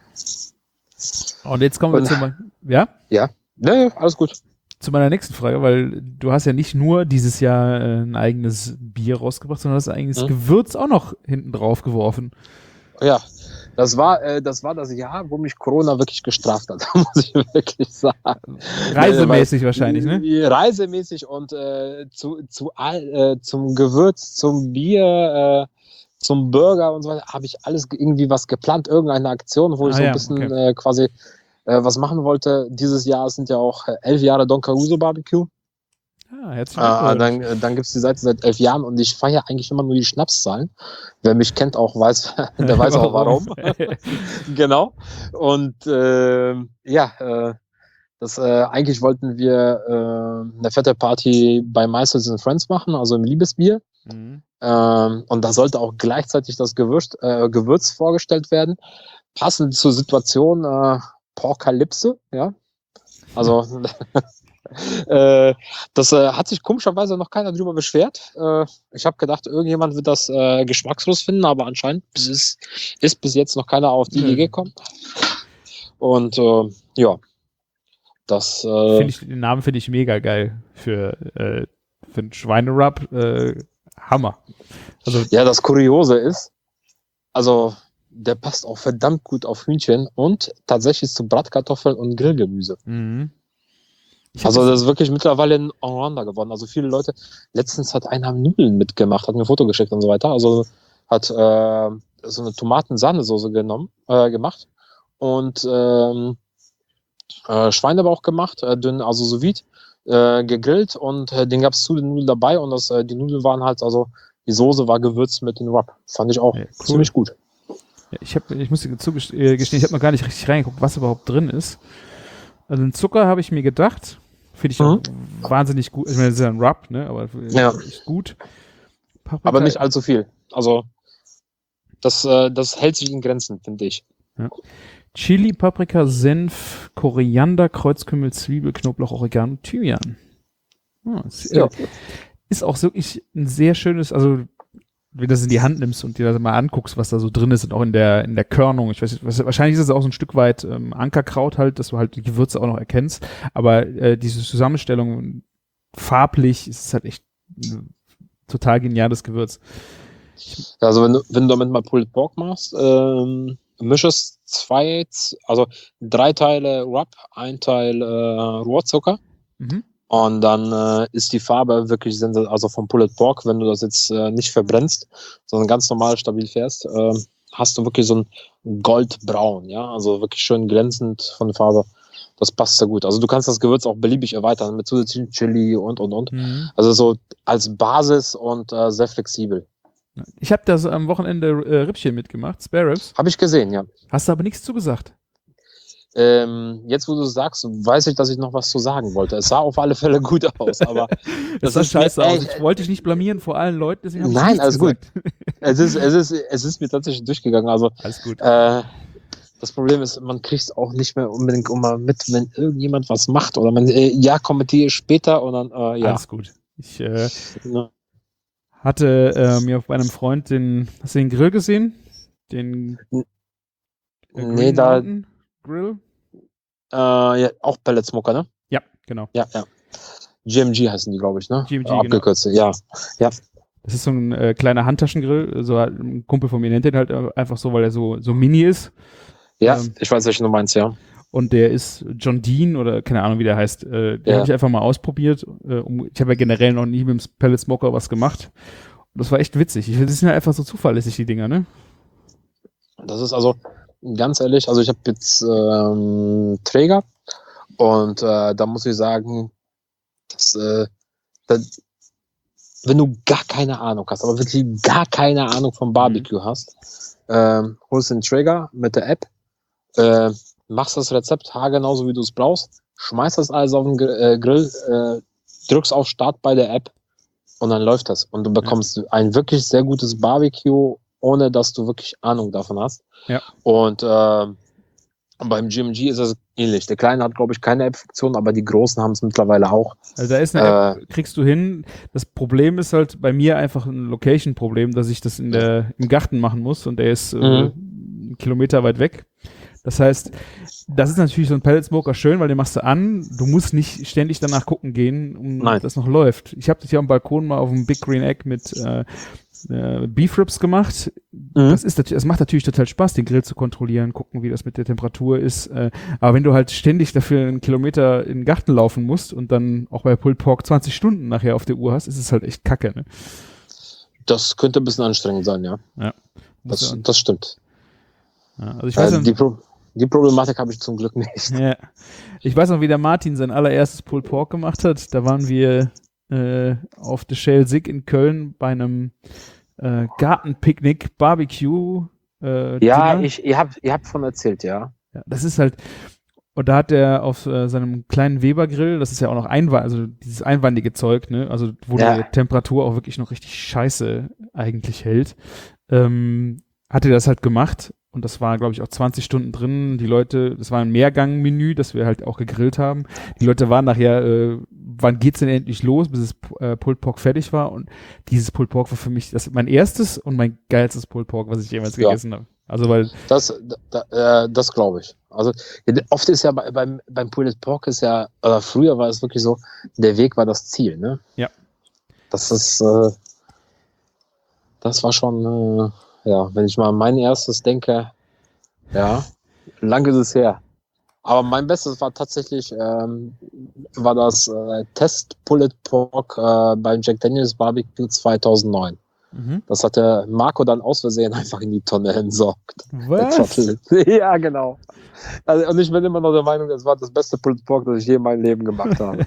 Und jetzt kommen wir Und- zu mein, ja? Ja, ja, alles gut. Zu meiner nächsten Frage, weil du hast ja nicht nur dieses Jahr äh, ein eigenes Bier rausgebracht, sondern hast ein eigenes Mhm. Gewürz auch noch hinten drauf geworfen. Ja, Das war, äh, das war das Jahr, wo mich Corona wirklich gestraft hat, muss ich wirklich sagen. Reisemäßig Weil, wahrscheinlich, ne? Reisemäßig und äh, zu, zu all, äh, zum Gewürz, zum Bier, äh, zum Burger und so weiter, habe ich alles irgendwie was geplant, irgendeine Aktion, wo ich Ah, so ein ja, bisschen okay. äh, quasi äh, was machen wollte. Dieses Jahr sind ja auch äh, elf Jahre Don Caruso Barbecue. Ah, herzlichen Äh, Glückwunsch. dann äh, dann gibt es die Seite seit elf Jahren und ich feiere eigentlich immer nur die Schnapszahlen. Wer mich kennt, auch weiß, der weiß auch warum. Genau. Und äh, ja, äh, das, äh, eigentlich wollten wir äh, eine fette Party bei Meisters and Friends machen, also im Liebesbier. Mhm. Ähm, und da sollte auch gleichzeitig das Gewürz, äh, Gewürz vorgestellt werden. Passend zur Situation äh, Porkalypse, ja. Also äh, das äh, hat sich komischerweise noch keiner drüber beschwert. Äh, ich habe gedacht, irgendjemand wird das äh, geschmackslos finden, aber anscheinend ist, ist bis jetzt noch keiner auf die Nö. Idee gekommen. Und äh, ja, das äh, Find ich, den Namen finde ich mega geil für, äh, für einen Schweinerub. Äh, Hammer. Also, ja, das Kuriose ist, also der passt auch verdammt gut auf Hühnchen und tatsächlich zu Bratkartoffeln und Grillgemüse. mhm. Ich Also hab das ist wirklich mittlerweile ein Allrounder geworden. Also viele Leute, letztens hat einer Nudeln mitgemacht, hat mir ein Foto geschickt und so weiter. Also hat äh, so eine Tomaten-Sahnesoße genommen, äh, gemacht und ähm, äh, Schweinebauch gemacht, äh, dünn, also sous vide, äh, gegrillt und äh, den gab es zu den Nudeln dabei und das, äh, die Nudeln waren halt, also die Soße war gewürzt mit den Rub. Fand ich auch Ja, cool. ziemlich gut. Ja, ich, hab, ich muss dir zugestehen, ich habe noch gar nicht richtig reingeguckt, was überhaupt drin ist. Also den Zucker habe ich mir gedacht, finde ich Mhm. auch wahnsinnig gut. Ich meine, das ist ja ein Rub, ne? Aber Ja. ist gut. Paprika, Aber nicht allzu viel. Also das, äh, das hält sich in Grenzen, finde ich. Chili, Paprika, Senf, Koriander, Kreuzkümmel, Zwiebel, Knoblauch, Oregano, Thymian. Ah, ist, Ja. äh, ist auch wirklich ein sehr schönes, also wenn du das in die Hand nimmst und dir das mal anguckst, was da so drin ist und auch in der in der Körnung. Ich weiß nicht, was, wahrscheinlich ist es auch so ein Stück weit ähm, Ankerkraut halt, dass du halt die Gewürze auch noch erkennst. Aber äh, diese Zusammenstellung farblich ist es halt echt ein total geniales Gewürz. Also wenn du, wenn du damit mal Pulled Pork machst, ähm, mischest zwei, also drei Teile Rub, ein Teil äh, Rohrzucker Mhm. und dann äh, ist die Farbe wirklich sensibel, also vom Pulled Pork, wenn du das jetzt äh, nicht verbrennst, sondern ganz normal stabil fährst, äh, hast du wirklich so ein Goldbraun, ja, also wirklich schön glänzend von der Farbe. Das passt sehr gut. Also du kannst das Gewürz auch beliebig erweitern mit zusätzlichen Chili und und und. Mhm. Also so als Basis und äh, sehr flexibel. Ich habe da so am Wochenende äh, Rippchen mitgemacht, Spare Ribs. Habe ich gesehen, ja. Hast du aber nichts zugesagt. Ähm, jetzt, wo du sagst, weiß ich, dass ich noch was zu sagen wollte. Es sah auf alle Fälle gut aus, aber Das, das sah ist mir scheiße aus. echt- Ich wollte dich nicht blamieren vor allen Leuten, deswegen hab ich Nein, nichts alles gut. gesagt. es ist, es ist, es ist mir tatsächlich durchgegangen. Also Alles gut. äh, das Problem ist, man kriegt es auch nicht mehr unbedingt immer mit, wenn irgendjemand was macht oder man äh, ja kommentiere später und dann äh, ja. Alles gut. Ich äh, Ne. hatte äh, mir bei einem Freund den, hast du den Grill gesehen? Den N- äh, nee, Green da- Mountain Grill? Äh, ja, auch Pellet Smoker, ne? Ja, genau. Ja, ja. G M G heißen die, glaube ich, ne? G M G, Äh, Abgekürzt, ja. Ja. Das ist so ein äh, kleiner Handtaschengrill. So halt, ein Kumpel von mir nennt den halt äh, einfach so, weil er so, so mini ist. Ja, Ähm, ich weiß, welchen du meinst, ja. Und der ist John Dean oder keine Ahnung, wie der heißt. Äh, den Ja. habe ich einfach mal ausprobiert. Äh, um, ich habe ja generell noch nie mit dem Pellet Smoker was gemacht. Und das war echt witzig. Ich, das sind ja einfach so zuverlässig, die Dinger, ne? Das ist also, ganz ehrlich, also ich habe jetzt ähm, Träger und äh, da muss ich sagen, dass, äh, das, wenn du gar keine Ahnung hast, aber wirklich gar keine Ahnung vom Barbecue Mhm. hast, ähm, holst den Träger mit der App, äh, machst das Rezept haargenau so wie du es brauchst, schmeißt das alles auf den Gr äh, Grill, äh, drückst auf Start bei der App und dann läuft das. Und du bekommst ein wirklich sehr gutes Barbecue, ohne dass du wirklich Ahnung davon hast. Ja. Und äh, beim G M G ist es ähnlich. Der Kleine hat, glaube ich, keine App-Funktion, aber die Großen haben es mittlerweile auch. Also da ist eine App, kriegst du hin. Das Problem ist halt bei mir einfach ein Location-Problem, dass ich das in der, im Garten machen muss und der ist äh, einen Kilometer weit weg. Das heißt, das ist natürlich so ein Pellet Smoker schön, weil den machst du an. Du musst nicht ständig danach gucken gehen, um Nein. das noch läuft. Ich habe das hier am Balkon mal auf dem Big Green Egg mit äh, äh, Beef Ribs gemacht. Mhm. Das ist natürlich, es macht natürlich total Spaß, den Grill zu kontrollieren, gucken, wie das mit der Temperatur ist. Äh, aber wenn du halt ständig dafür einen Kilometer in den Garten laufen musst und dann auch bei Pulled Pork zwanzig Stunden nachher auf der Uhr hast, ist es halt echt kacke, ne? Das könnte ein bisschen anstrengend sein, ja. Ja. Das, das stimmt. Ja, also ich weiß Äh, noch, die, Pro die Problematik habe ich zum Glück nicht. ja, ich weiß noch, wie der Martin sein allererstes Pulled Pork gemacht hat. Da waren wir äh, auf der Shell Sig in Köln bei einem äh, Gartenpicknick, Barbecue. Äh, Ja, Dinner. ich, ihr habt, ihr habt von erzählt, ja. Ja, das ist halt, und da hat er auf äh, seinem kleinen Weber-Grill, das ist ja auch noch einwandig, also dieses einwandige Zeug, ne, also wo Ja. die Temperatur auch wirklich noch richtig scheiße eigentlich hält, ähm, hat er das halt gemacht und das war, glaube ich, auch zwanzig Stunden drin. Die Leute, das war ein Mehrgang-Menü, das wir halt auch gegrillt haben. Die Leute waren nachher, äh, wann geht's denn endlich los, bis das äh, Pulled Pork fertig war und dieses Pulled Pork war für mich das mein erstes und mein geilstes Pulled Pork, was ich jemals Ja. gegessen habe. Also weil Das, da, äh, das glaube ich. Also oft ist ja bei, beim, beim Pulled Pork ist ja, oder früher war es wirklich so, der Weg war das Ziel, ne? Ja. Das ist, äh, das war schon, äh, ja, wenn ich mal an mein erstes denke, ja, lang ist es her. Aber mein Bestes war tatsächlich, ähm, war das äh, Test Pulled Pork äh, beim Jack Daniels Barbecue zweitausendneun. mhm. Das hat der Marco dann aus Versehen einfach in die Tonne entsorgt. Der Was? Trottel. Ja, genau. Also, und ich bin immer noch der Meinung, das war das beste Pulled Pork, das ich je in meinem Leben gemacht habe.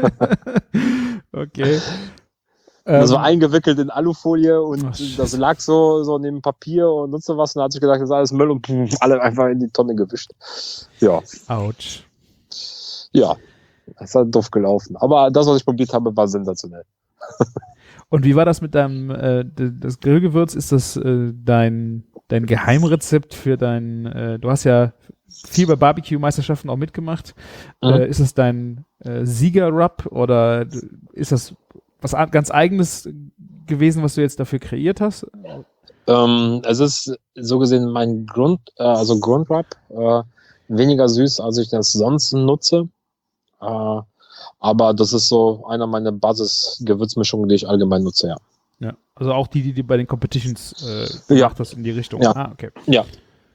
Okay. Das Ähm, war eingewickelt in Alufolie und Ach, Scheiße. das lag so, so neben Papier und sonst so was. Und da hat sich gedacht, das ist alles Müll und pff, alle einfach in die Tonne gewischt. Ja, Autsch. ja. Das ist halt doof gelaufen. Aber das, was ich probiert habe, war sensationell. Und wie war das mit deinem, äh, d- das Grillgewürz? Ist das äh, dein, dein Geheimrezept für dein, äh, du hast ja viel bei Barbecue-Meisterschaften auch mitgemacht. Mhm. Äh, ist das dein äh, Sieger-Rub oder d- ist das was a- ganz Eigenes gewesen, was du jetzt dafür kreiert hast? Ähm, es ist so gesehen mein Grund, äh, also Grundrub, äh, weniger süß, als ich das sonst nutze. Äh, aber das ist so einer meiner Basis-Gewürzmischungen, die ich allgemein nutze, ja. Ja. Also auch die, die du bei den Competitions äh, Ja. gemacht hast in die Richtung. Ja. Ah, okay. Ja.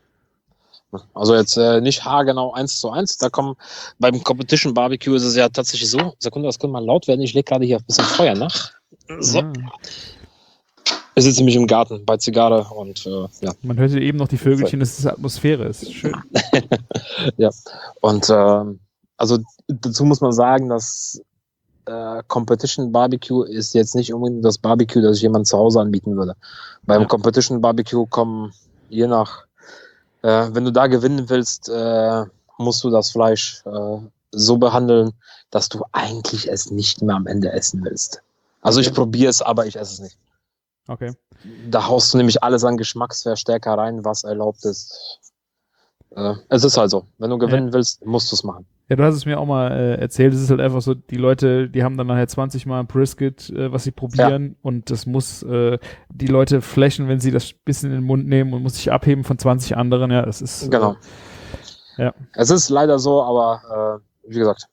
Also jetzt äh, nicht haargenau eins zu eins. Da kommen beim Competition Barbecue ist es ja tatsächlich so. Sekunde, das könnte mal laut werden. Ich lege gerade hier ein bisschen Feuer nach. So. Ah. Ich sitze nämlich im Garten bei Zigarre und äh, ja. Man hörte eben noch die Vögelchen, das ist Atmosphäre, ist schön. Ja. Und ähm, also dazu muss man sagen, dass äh, Competition Barbecue ist jetzt nicht unbedingt das Barbecue, das ich jemand zu Hause anbieten würde. Beim Ja. Competition Barbecue kommen je nach Äh, wenn du da gewinnen willst, äh, musst du das Fleisch äh, so behandeln, dass du eigentlich es nicht mehr am Ende essen willst. Also ich Okay. probiere es, aber ich esse es nicht. Okay. Da haust du nämlich alles an Geschmacksverstärker rein, was erlaubt ist. Äh, es ist halt so. Wenn du gewinnen willst, musst du es machen. Ja, du hast es mir auch mal äh, erzählt, es ist halt einfach so, die Leute, die haben dann nachher zwanzig Mal ein Brisket, äh, was sie probieren und das muss äh, die Leute flashen, wenn sie das bisschen in den Mund nehmen und muss sich abheben von zwanzig anderen, ja, das ist... Genau. Äh, ja. Es ist leider so, aber äh, wie gesagt,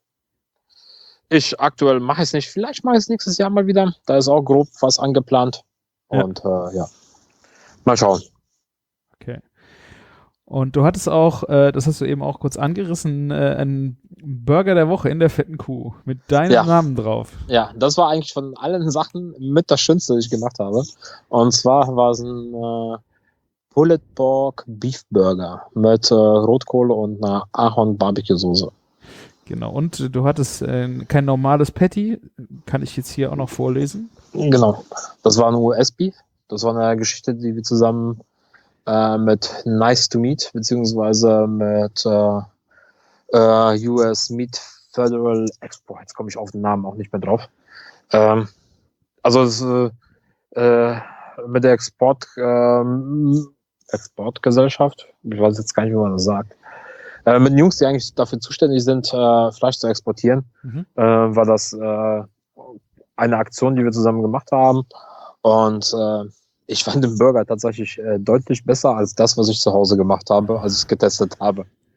ich aktuell mache es nicht. Vielleicht mache ich es nächstes Jahr mal wieder. Da ist auch grob was angeplant. Ja. Und äh, ja, mal schauen. Okay. Und du hattest auch, äh, das hast du eben auch kurz angerissen, äh, einen Burger der Woche in der fetten Kuh mit deinem Ja. Namen drauf. Ja, das war eigentlich von allen Sachen mit das Schönste, das ich gemacht habe. Und zwar war es ein äh, Pulled Pork Beef Burger mit äh, Rotkohl und einer Ahorn-Barbecue-Soße. Genau. Und äh, du hattest äh, kein normales Patty, kann ich jetzt hier auch noch vorlesen. Genau. Das war ein U S-Beef. Das war eine Geschichte, die wir zusammen äh, mit Nice to Meat, beziehungsweise mit äh, äh, U S Meat Federal Export, jetzt komme ich auf den Namen auch nicht mehr drauf. Ähm, also es, äh, äh, mit der Export, ähm, Exportgesellschaft, ich weiß jetzt gar nicht, wie man das sagt, äh, mit den Jungs, die eigentlich dafür zuständig sind, äh, Fleisch zu exportieren, Mhm. äh, war das äh, eine Aktion, die wir zusammen gemacht haben. Und äh, ich fand den Burger tatsächlich äh, deutlich besser als das, was ich zu Hause gemacht habe, als ich es getestet habe.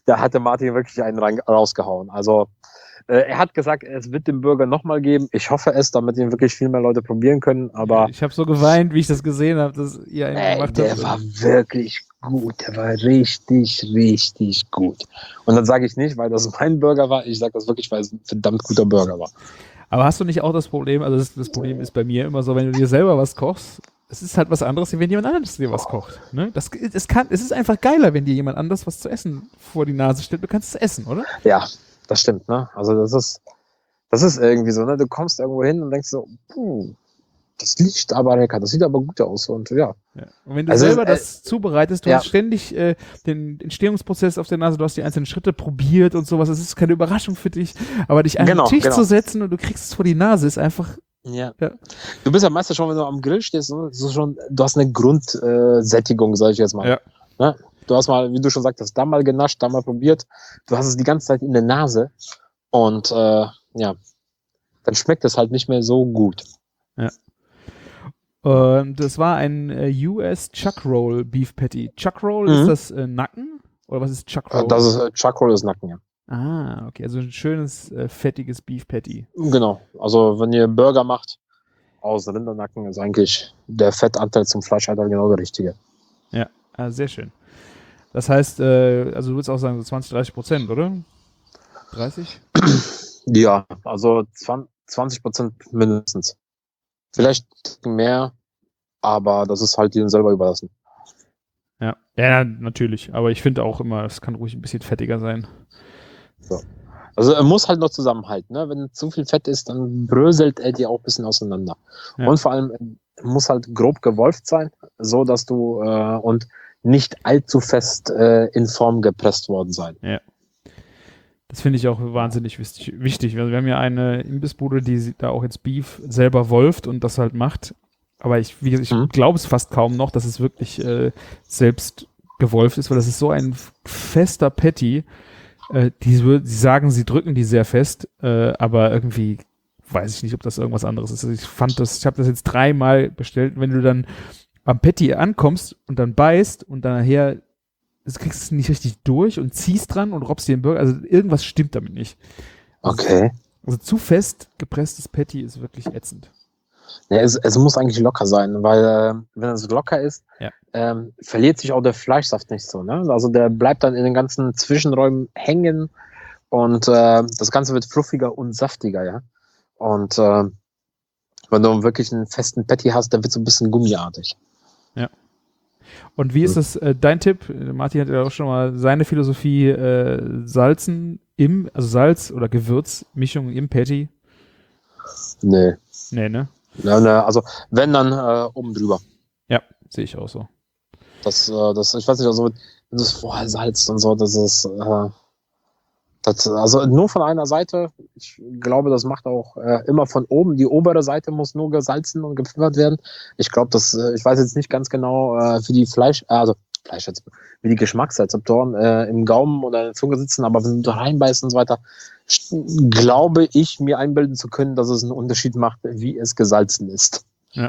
da hatte Martin wirklich einen rein, rausgehauen. Also äh, er hat gesagt, es wird den Burger nochmal geben. Ich hoffe es, damit ihn wirklich viel mehr Leute probieren können. Aber Ich habe so geweint, wie ich das gesehen habe, dass ihr einen ey, gemacht der habt. war wirklich gut. Der war richtig, richtig gut. Und das sage ich nicht, weil das mein Burger war. Ich sage das wirklich, weil es ein verdammt guter Burger war. Aber hast du nicht auch das Problem, also das, das Problem ist bei mir immer so, wenn du dir selber was kochst, es ist halt was anderes, wenn jemand anderes dir was kocht. Ne? Das, es, kann, es ist einfach geiler, wenn dir jemand anderes was zu essen vor die Nase stellt. Du kannst es essen, oder? Ja, das stimmt. Ne? Also das ist, das ist irgendwie so. Ne? Du kommst irgendwo hin und denkst so, puh, das riecht aber lecker, das sieht aber gut aus. Und ja. Ja. Und wenn du Also, selber äh, das zubereitest, du ja. hast ständig äh, den Entstehungsprozess auf der Nase, du hast die einzelnen Schritte probiert und sowas. Es ist keine Überraschung für dich, aber dich an Genau, den Tisch genau. zu setzen und du kriegst es vor die Nase, ist einfach. Ja. Ja. Du bist ja meistens schon, wenn du am Grill stehst, ne? so schon, du hast eine Grundsättigung, äh, Sättigung, sag ich jetzt mal. Ja. Ne? Du hast mal, wie du schon sagtest, da mal genascht, da mal probiert. Du hast es die ganze Zeit in der Nase und äh, ja, dann schmeckt es halt nicht mehr so gut. Ja. Und das war ein äh, U S Chuck Roll Beef Patty. Chuck Roll, Mhm. ist das äh, Nacken? Oder was ist Chuck Roll? Äh, Das ist äh, Chuck Roll ist Nacken, ja. Ah, okay, also ein schönes, äh, fettiges Beef Patty. Genau. Also wenn ihr Burger macht aus Rindernacken, ist eigentlich der Fettanteil zum Fleisch halt genau der richtige. Ja, ah, sehr schön. Das heißt, äh, also du würdest auch sagen so zwanzig, dreißig Prozent, oder? dreißig? Ja, also zwanzig Prozent mindestens. Vielleicht mehr, aber das ist halt ihnen selber überlassen. Ja. Ja, natürlich. Aber ich finde auch immer, es kann ruhig ein bisschen fettiger sein. Also er muss halt noch zusammenhalten. Ne? Wenn zu viel Fett ist, dann bröselt er dir auch ein bisschen auseinander. Ja. Und vor allem äh, muss halt grob gewolft sein, so dass du äh, und nicht allzu fest äh, in Form gepresst worden sein. Das finde ich auch wahnsinnig wichtig. wichtig. Also wir haben ja eine Imbissbude, die da auch jetzt Beef selber wolft und das halt macht. Aber ich, wie gesagt, ich Mhm. glaube es fast kaum noch, dass es wirklich äh, selbst gewolft ist, weil das ist so ein fester Patty. Äh, die, wür- sie sagen, sie drücken die sehr fest, äh, aber irgendwie weiß ich nicht, ob das irgendwas anderes ist. Also ich fand das, ich habe das jetzt dreimal bestellt. Wenn du dann am Patty ankommst und dann beißt und dann nachher du kriegst es nicht richtig durch und ziehst dran und robbst dir den Burger. Also irgendwas stimmt damit nicht. Okay. Also zu fest gepresstes Patty ist wirklich ätzend. Ja, es, es muss eigentlich locker sein, weil äh, wenn es locker ist, Ja. ähm, verliert sich auch der Fleischsaft nicht so. Ne? Also der bleibt dann in den ganzen Zwischenräumen hängen und äh, das Ganze wird fluffiger und saftiger, ja. Und äh, wenn du wirklich einen festen Patty hast, der wird so ein bisschen gummiartig. Und wie ist das, äh, dein Tipp? Martin hat ja auch schon mal seine Philosophie, äh, Salzen im, also Salz- oder Gewürzmischung im Patty. Nee. Nee, ne? Ja, ne, also wenn dann äh, oben drüber. Ja, sehe ich auch so. Das, äh, das, ich weiß nicht, also wenn du es vorher salzt und so, das ist äh, das, also nur von einer Seite. Ich glaube, das macht auch äh, immer von oben. Die obere Seite muss nur gesalzen und gepfeffert werden. Ich glaube, das, äh, ich weiß jetzt nicht ganz genau, äh, wie die Fleisch, äh, also Fleisch jetzt, wie die Geschmacksrezeptoren äh, im Gaumen oder in der Zunge sitzen, aber wenn du da reinbeißt und so weiter, st- glaube ich, mir einbilden zu können, dass es einen Unterschied macht, wie es gesalzen ist.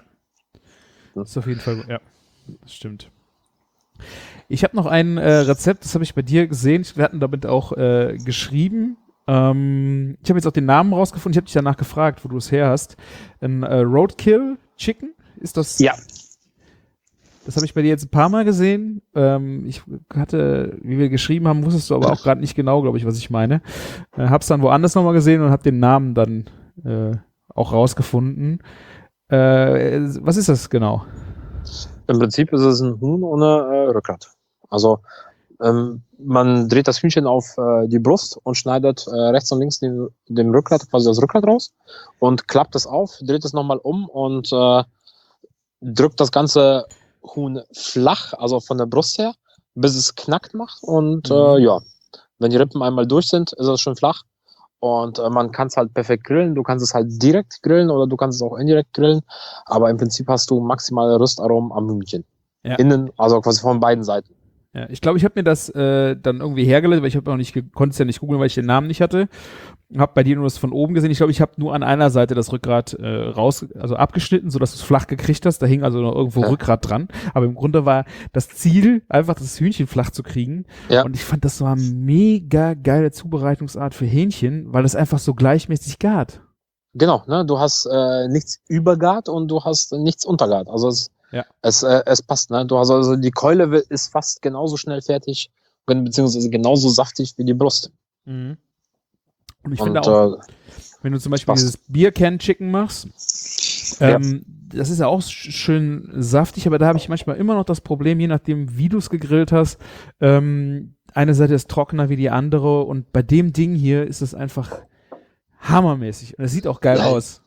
Das ist auf jeden Fall, ja, das stimmt. Ich habe noch ein äh, Rezept, das habe ich bei dir gesehen. Wir hatten damit auch äh, geschrieben. Ähm, ich habe jetzt auch den Namen rausgefunden. Ich habe dich danach gefragt, wo du es her hast. Ein äh, Roadkill Chicken, ist das? Ja. Das habe ich bei dir jetzt ein paar Mal gesehen. Ähm, ich hatte, wie wir geschrieben haben, wusstest du aber auch gerade nicht genau, glaube ich, was ich meine. Äh, hab's dann woanders nochmal gesehen und habe den Namen dann äh, auch rausgefunden. Äh, was ist das genau? Im Prinzip ist es ein Huhn ohne äh, Rückgrat. Also ähm, man dreht das Hühnchen auf äh, die Brust und schneidet äh, rechts und links den, dem Rückgrat, quasi das Rückgrat raus und klappt es auf, dreht es nochmal um und äh, drückt das ganze Huhn flach, also von der Brust her, bis es knackt macht und Mhm. äh, ja, wenn die Rippen einmal durch sind, ist es schon flach und äh, man kann es halt perfekt grillen. Du kannst es halt direkt grillen oder du kannst es auch indirekt grillen, aber im Prinzip hast du maximale Röstaromen am Hühnchen. Ja. Innen, also quasi von beiden Seiten. Ja, ich glaube, ich habe mir das äh, dann irgendwie hergeleitet, weil ich habe auch nicht, konnte es ja nicht googeln, weil ich den Namen nicht hatte. Habe bei dir nur das von oben gesehen. Ich glaube, ich habe nur an einer Seite das Rückgrat äh, raus, also abgeschnitten, sodass du es flach gekriegt hast. Da hing also noch irgendwo Ja. Rückgrat dran. Aber im Grunde war das Ziel, einfach das Hühnchen flach zu kriegen. Ja. Und ich fand, das war eine mega geile Zubereitungsart für Hähnchen, weil es einfach so gleichmäßig gart. Genau, ne? Du hast äh, nichts übergart und du hast nichts untergart. Also es, Ja. es, äh, es passt, ne? Du hast also die Keule wi- ist fast genauso schnell fertig, wenn- beziehungsweise genauso saftig wie die Brust. Mhm. Und ich Und finde auch, äh, wenn du zum Beispiel passt. dieses Beer Can Chicken machst, Ja. ähm, das ist ja auch sch- schön saftig, aber da habe ich manchmal immer noch das Problem, je nachdem, wie du es gegrillt hast, ähm, eine Seite ist trockener wie die andere und bei dem Ding hier ist es einfach hammermäßig und es sieht auch geil Ja. aus.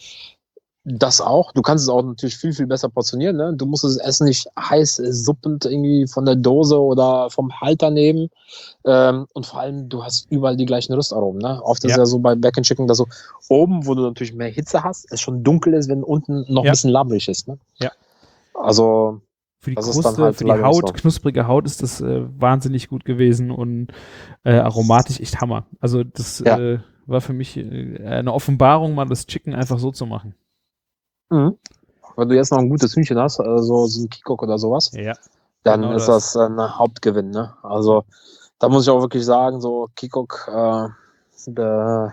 Das auch. Du kannst es auch natürlich viel, viel besser portionieren. Ne? Du musst das Essen nicht heiß, äh, suppend irgendwie von der Dose oder vom Halter nehmen. Ähm, und vor allem, du hast überall die gleichen Röstaromen. Ne? Oft ist Ja. ja so bei Back and Chicken, dass so oben, wo du natürlich mehr Hitze hast, es schon dunkel ist, wenn unten noch Ja. ein bisschen labbrig ist. Ne? Ja. Also, Für die Das ist dann Kruste, halt für die leider Haut, so. knusprige Haut ist das äh, wahnsinnig gut gewesen und äh, aromatisch echt Hammer. Also das Ja. äh, war für mich äh, eine Offenbarung, mal das Chicken einfach so zu machen. mhm. wenn du jetzt noch ein gutes Hühnchen hast, also so ein Kikok oder sowas, Ja. dann Genau ist das. das ein Hauptgewinn. Ne? Also, da muss ich auch wirklich sagen, so Kikok, äh, der,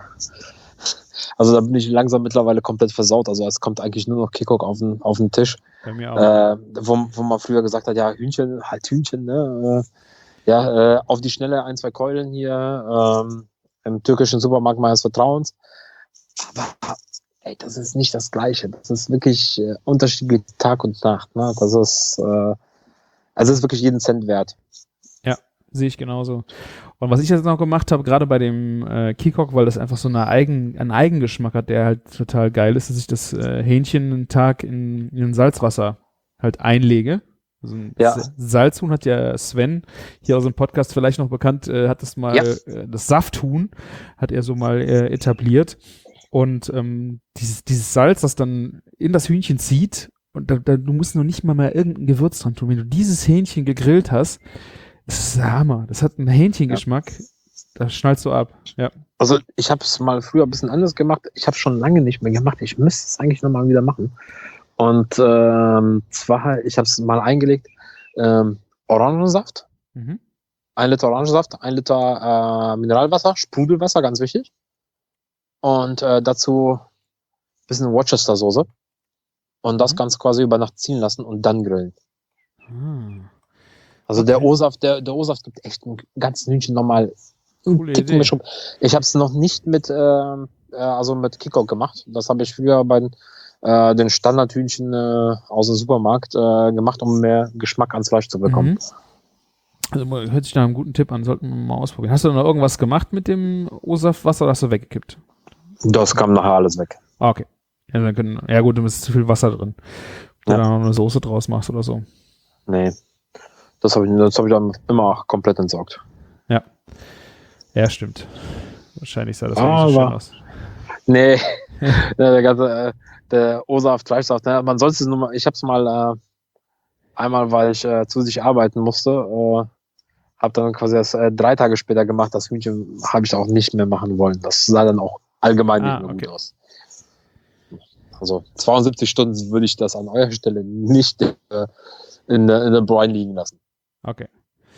also da bin ich langsam mittlerweile komplett versaut. Also es kommt eigentlich nur noch Kikok auf den, auf den Tisch. Bei mir auch. Äh, wo, wo man früher gesagt hat, ja, Hühnchen, halt Hühnchen, ne? Äh, ja, äh, auf die Schnelle ein, zwei Keulen hier, ähm, im türkischen Supermarkt meines Vertrauens. Aber ey, das ist nicht das Gleiche. Das ist wirklich äh, unterschiedlich Tag und Nacht. Ne? Das ist, äh, also es ist wirklich jeden Cent wert. Sehe ich genauso. Und was ich jetzt noch gemacht habe, gerade bei dem äh, Kikok, weil das einfach so eine Eigen, einen Eigengeschmack hat, der halt total geil ist, dass ich das äh, Hähnchen einen Tag in, in Salzwasser halt einlege. Also ein Ja. S- Salzhuhn hat ja Sven hier aus dem Podcast vielleicht noch bekannt, äh, hat das mal, Ja. äh, das Safthuhn hat er so mal äh, etabliert. Und ähm, dieses, dieses Salz, das dann in das Hühnchen zieht, und da, da, du musst noch nicht mal mehr irgendein Gewürz dran tun. Wenn du dieses Hähnchen gegrillt hast, das ist der Hammer. Das hat einen Hähnchengeschmack. Da schnallst du ab. Ja. Also ich habe es mal früher ein bisschen anders gemacht. Ich habe es schon lange nicht mehr gemacht. Ich müsste es eigentlich nochmal wieder machen. Und ähm, zwar, ich habe es mal eingelegt, ähm, Orangensaft, Mhm. ein Liter Orangensaft, ein Liter äh, Mineralwasser, Sprudelwasser, ganz wichtig. Und äh, dazu ein bisschen Worcester-Soße. Und das Mhm. Ganze quasi über Nacht ziehen lassen und dann grillen. Ah. Also Okay. der O-Saft, der, der O-Saft gibt echt ein ganzes Hühnchen nochmal einen Coole Ticken Idee. mit Schub. Ich habe es noch nicht mit, ähm, äh, also mit Kikok gemacht. Das habe ich früher bei den, äh, den Standardhühnchen äh, aus dem Supermarkt äh, gemacht, um mehr Geschmack ans Fleisch zu bekommen. Mhm. Also mal- hört sich nach einem guten Tipp an, sollten wir mal ausprobieren. Hast du noch irgendwas gemacht mit dem O-Saftwasser oder hast du weggekippt? Das kam nachher alles weg. Ah, okay. Ja, dann können, ja gut, dann ist zu viel Wasser drin. Ob du Ja. da noch eine Soße draus machst oder so. Nee. Das habe ich, das hab ich dann immer komplett entsorgt. Ja, stimmt. Wahrscheinlich sah das Aber- auch nicht so schön aus. Nee, der ganze, äh, der O-Saft, Fleischsaft, ne? Man sollte es nur mal, ich habe es mal äh, einmal, weil ich äh, zusätzlich arbeiten musste, äh, habe dann quasi das äh, drei Tage später gemacht. Das Hühnchen habe ich auch nicht mehr machen wollen. Das sah dann auch allgemein Ah, nicht mehr okay. gut aus. Also zweiundsiebzig Stunden würde ich das an eurer Stelle nicht äh, in, der- in der Brine liegen lassen. Okay.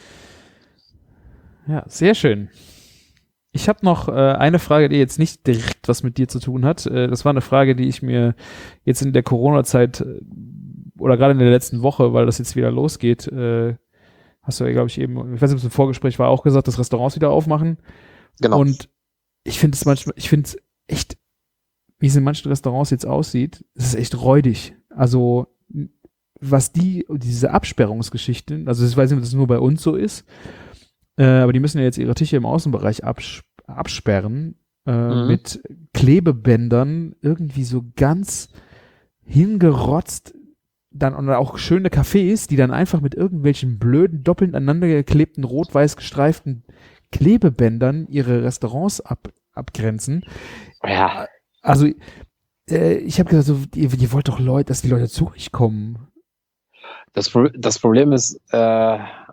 Ja, sehr schön. Ich habe noch äh, eine Frage, die jetzt nicht direkt was mit dir zu tun hat. Äh, das war eine Frage, die ich mir jetzt in der Corona-Zeit äh, oder gerade in der letzten Woche, weil das jetzt wieder losgeht, äh, hast du ja, glaube ich, eben, ich weiß nicht, ob es im Vorgespräch war, auch gesagt, dass Restaurants wieder aufmachen. Genau. Und ich finde es manchmal, ich finde es echt, wie es in manchen Restaurants jetzt aussieht, es ist echt räudig. Also was die, diese Absperrungsgeschichten, also ich weiß nicht, ob das nur bei uns so ist, äh, aber die müssen ja jetzt ihre Tische im Außenbereich abs absperren äh, Mhm. mit Klebebändern, irgendwie so ganz hingerotzt, dann und auch schöne Cafés, die dann einfach mit irgendwelchen blöden, doppelt aneinander geklebten, rot-weiß gestreiften Klebebändern ihre Restaurants ab abgrenzen. Ja, Also äh, ich habe gesagt, so, ihr, ihr wollt doch Leute, dass die Leute zu euch kommen. das, Pro- das Problem ist, äh,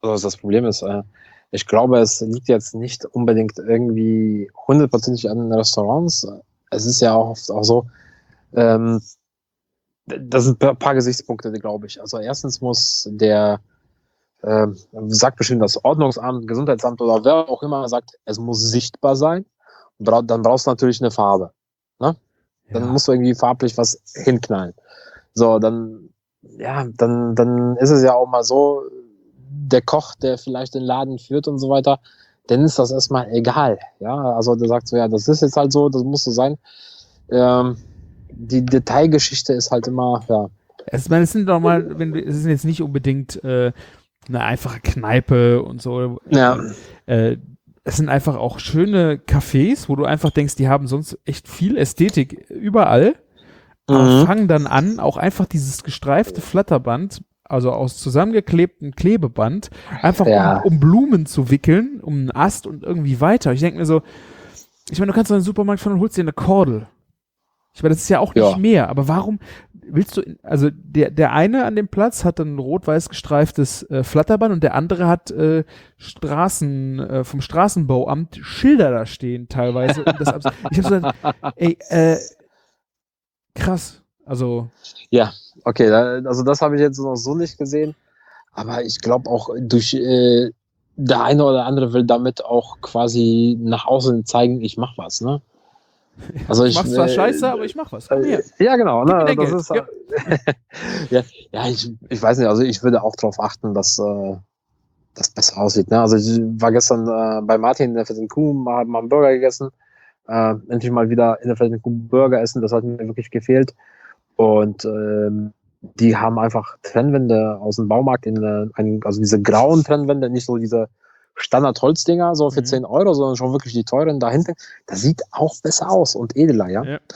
Also das Problem ist, äh, ich glaube, es liegt jetzt nicht unbedingt irgendwie hundertprozentig an den Restaurants. Es ist ja auch oft auch so, ähm, das sind ein paar Gesichtspunkte, glaube ich. Also erstens muss der, äh, sagt bestimmt das Ordnungsamt, Gesundheitsamt oder wer auch immer, sagt, es muss sichtbar sein. Bra- Dann brauchst du natürlich eine Farbe. Ne? Dann Ja. musst du irgendwie farblich was hinknallen. So, dann, ja, dann, dann ist es ja auch mal so, der Koch, der vielleicht den Laden führt und so weiter, dann ist das erstmal egal. Ja, also der sagt so, ja, das ist jetzt halt so, das muss so sein. Ähm, die Detailgeschichte ist halt immer, ja. Es, ich meine, es sind doch mal, wenn du, es ist jetzt nicht unbedingt äh, eine einfache Kneipe und so. Ja. Äh, es sind einfach auch schöne Cafés, wo du einfach denkst, die haben sonst echt viel Ästhetik überall, aber Mhm. fangen dann an, auch einfach dieses gestreifte Flatterband, also aus zusammengeklebtem Klebeband, einfach Ja. um, um Blumen zu wickeln, um einen Ast und irgendwie weiter. Ich denke mir so, ich meine, du kannst doch in den Supermarkt fahren und holst dir eine Kordel. Ich meine, das ist ja auch nicht Ja. mehr, aber warum willst du, in, also der, der eine an dem Platz hat dann ein rot-weiß gestreiftes äh, Flatterband und der andere hat äh, Straßen, äh, vom Straßenbauamt Schilder da stehen teilweise. Um das abs- ich habe so gedacht, ey, äh, krass, also Ja, okay, da, also das habe ich jetzt noch so nicht gesehen, aber ich glaube auch durch äh, der eine oder andere will damit auch quasi nach außen zeigen, ich mach was, ne? Also ich ich mach's zwar äh, scheiße, aber ich mach was. Komm her. äh, ja, genau, Gib mir ne? dein Das Geld. ist ja, ja, ja ich, ich weiß nicht, also ich würde auch darauf achten, dass äh, das besser aussieht. Ne? Also ich war gestern äh, bei Martin in der Fett und Kuh, mal, mal einen Burger gegessen. Äh, endlich mal wieder in der Fett und Kuh Burger essen, das hat mir wirklich gefehlt. Und ähm, die haben einfach Trennwände aus dem Baumarkt in äh, einen, also diese grauen Trennwände, nicht so diese Standard-Holzdinger, so für Mhm. zehn Euro, sondern schon wirklich die teuren dahinter. Das sieht auch besser aus und edler, ja. Ja.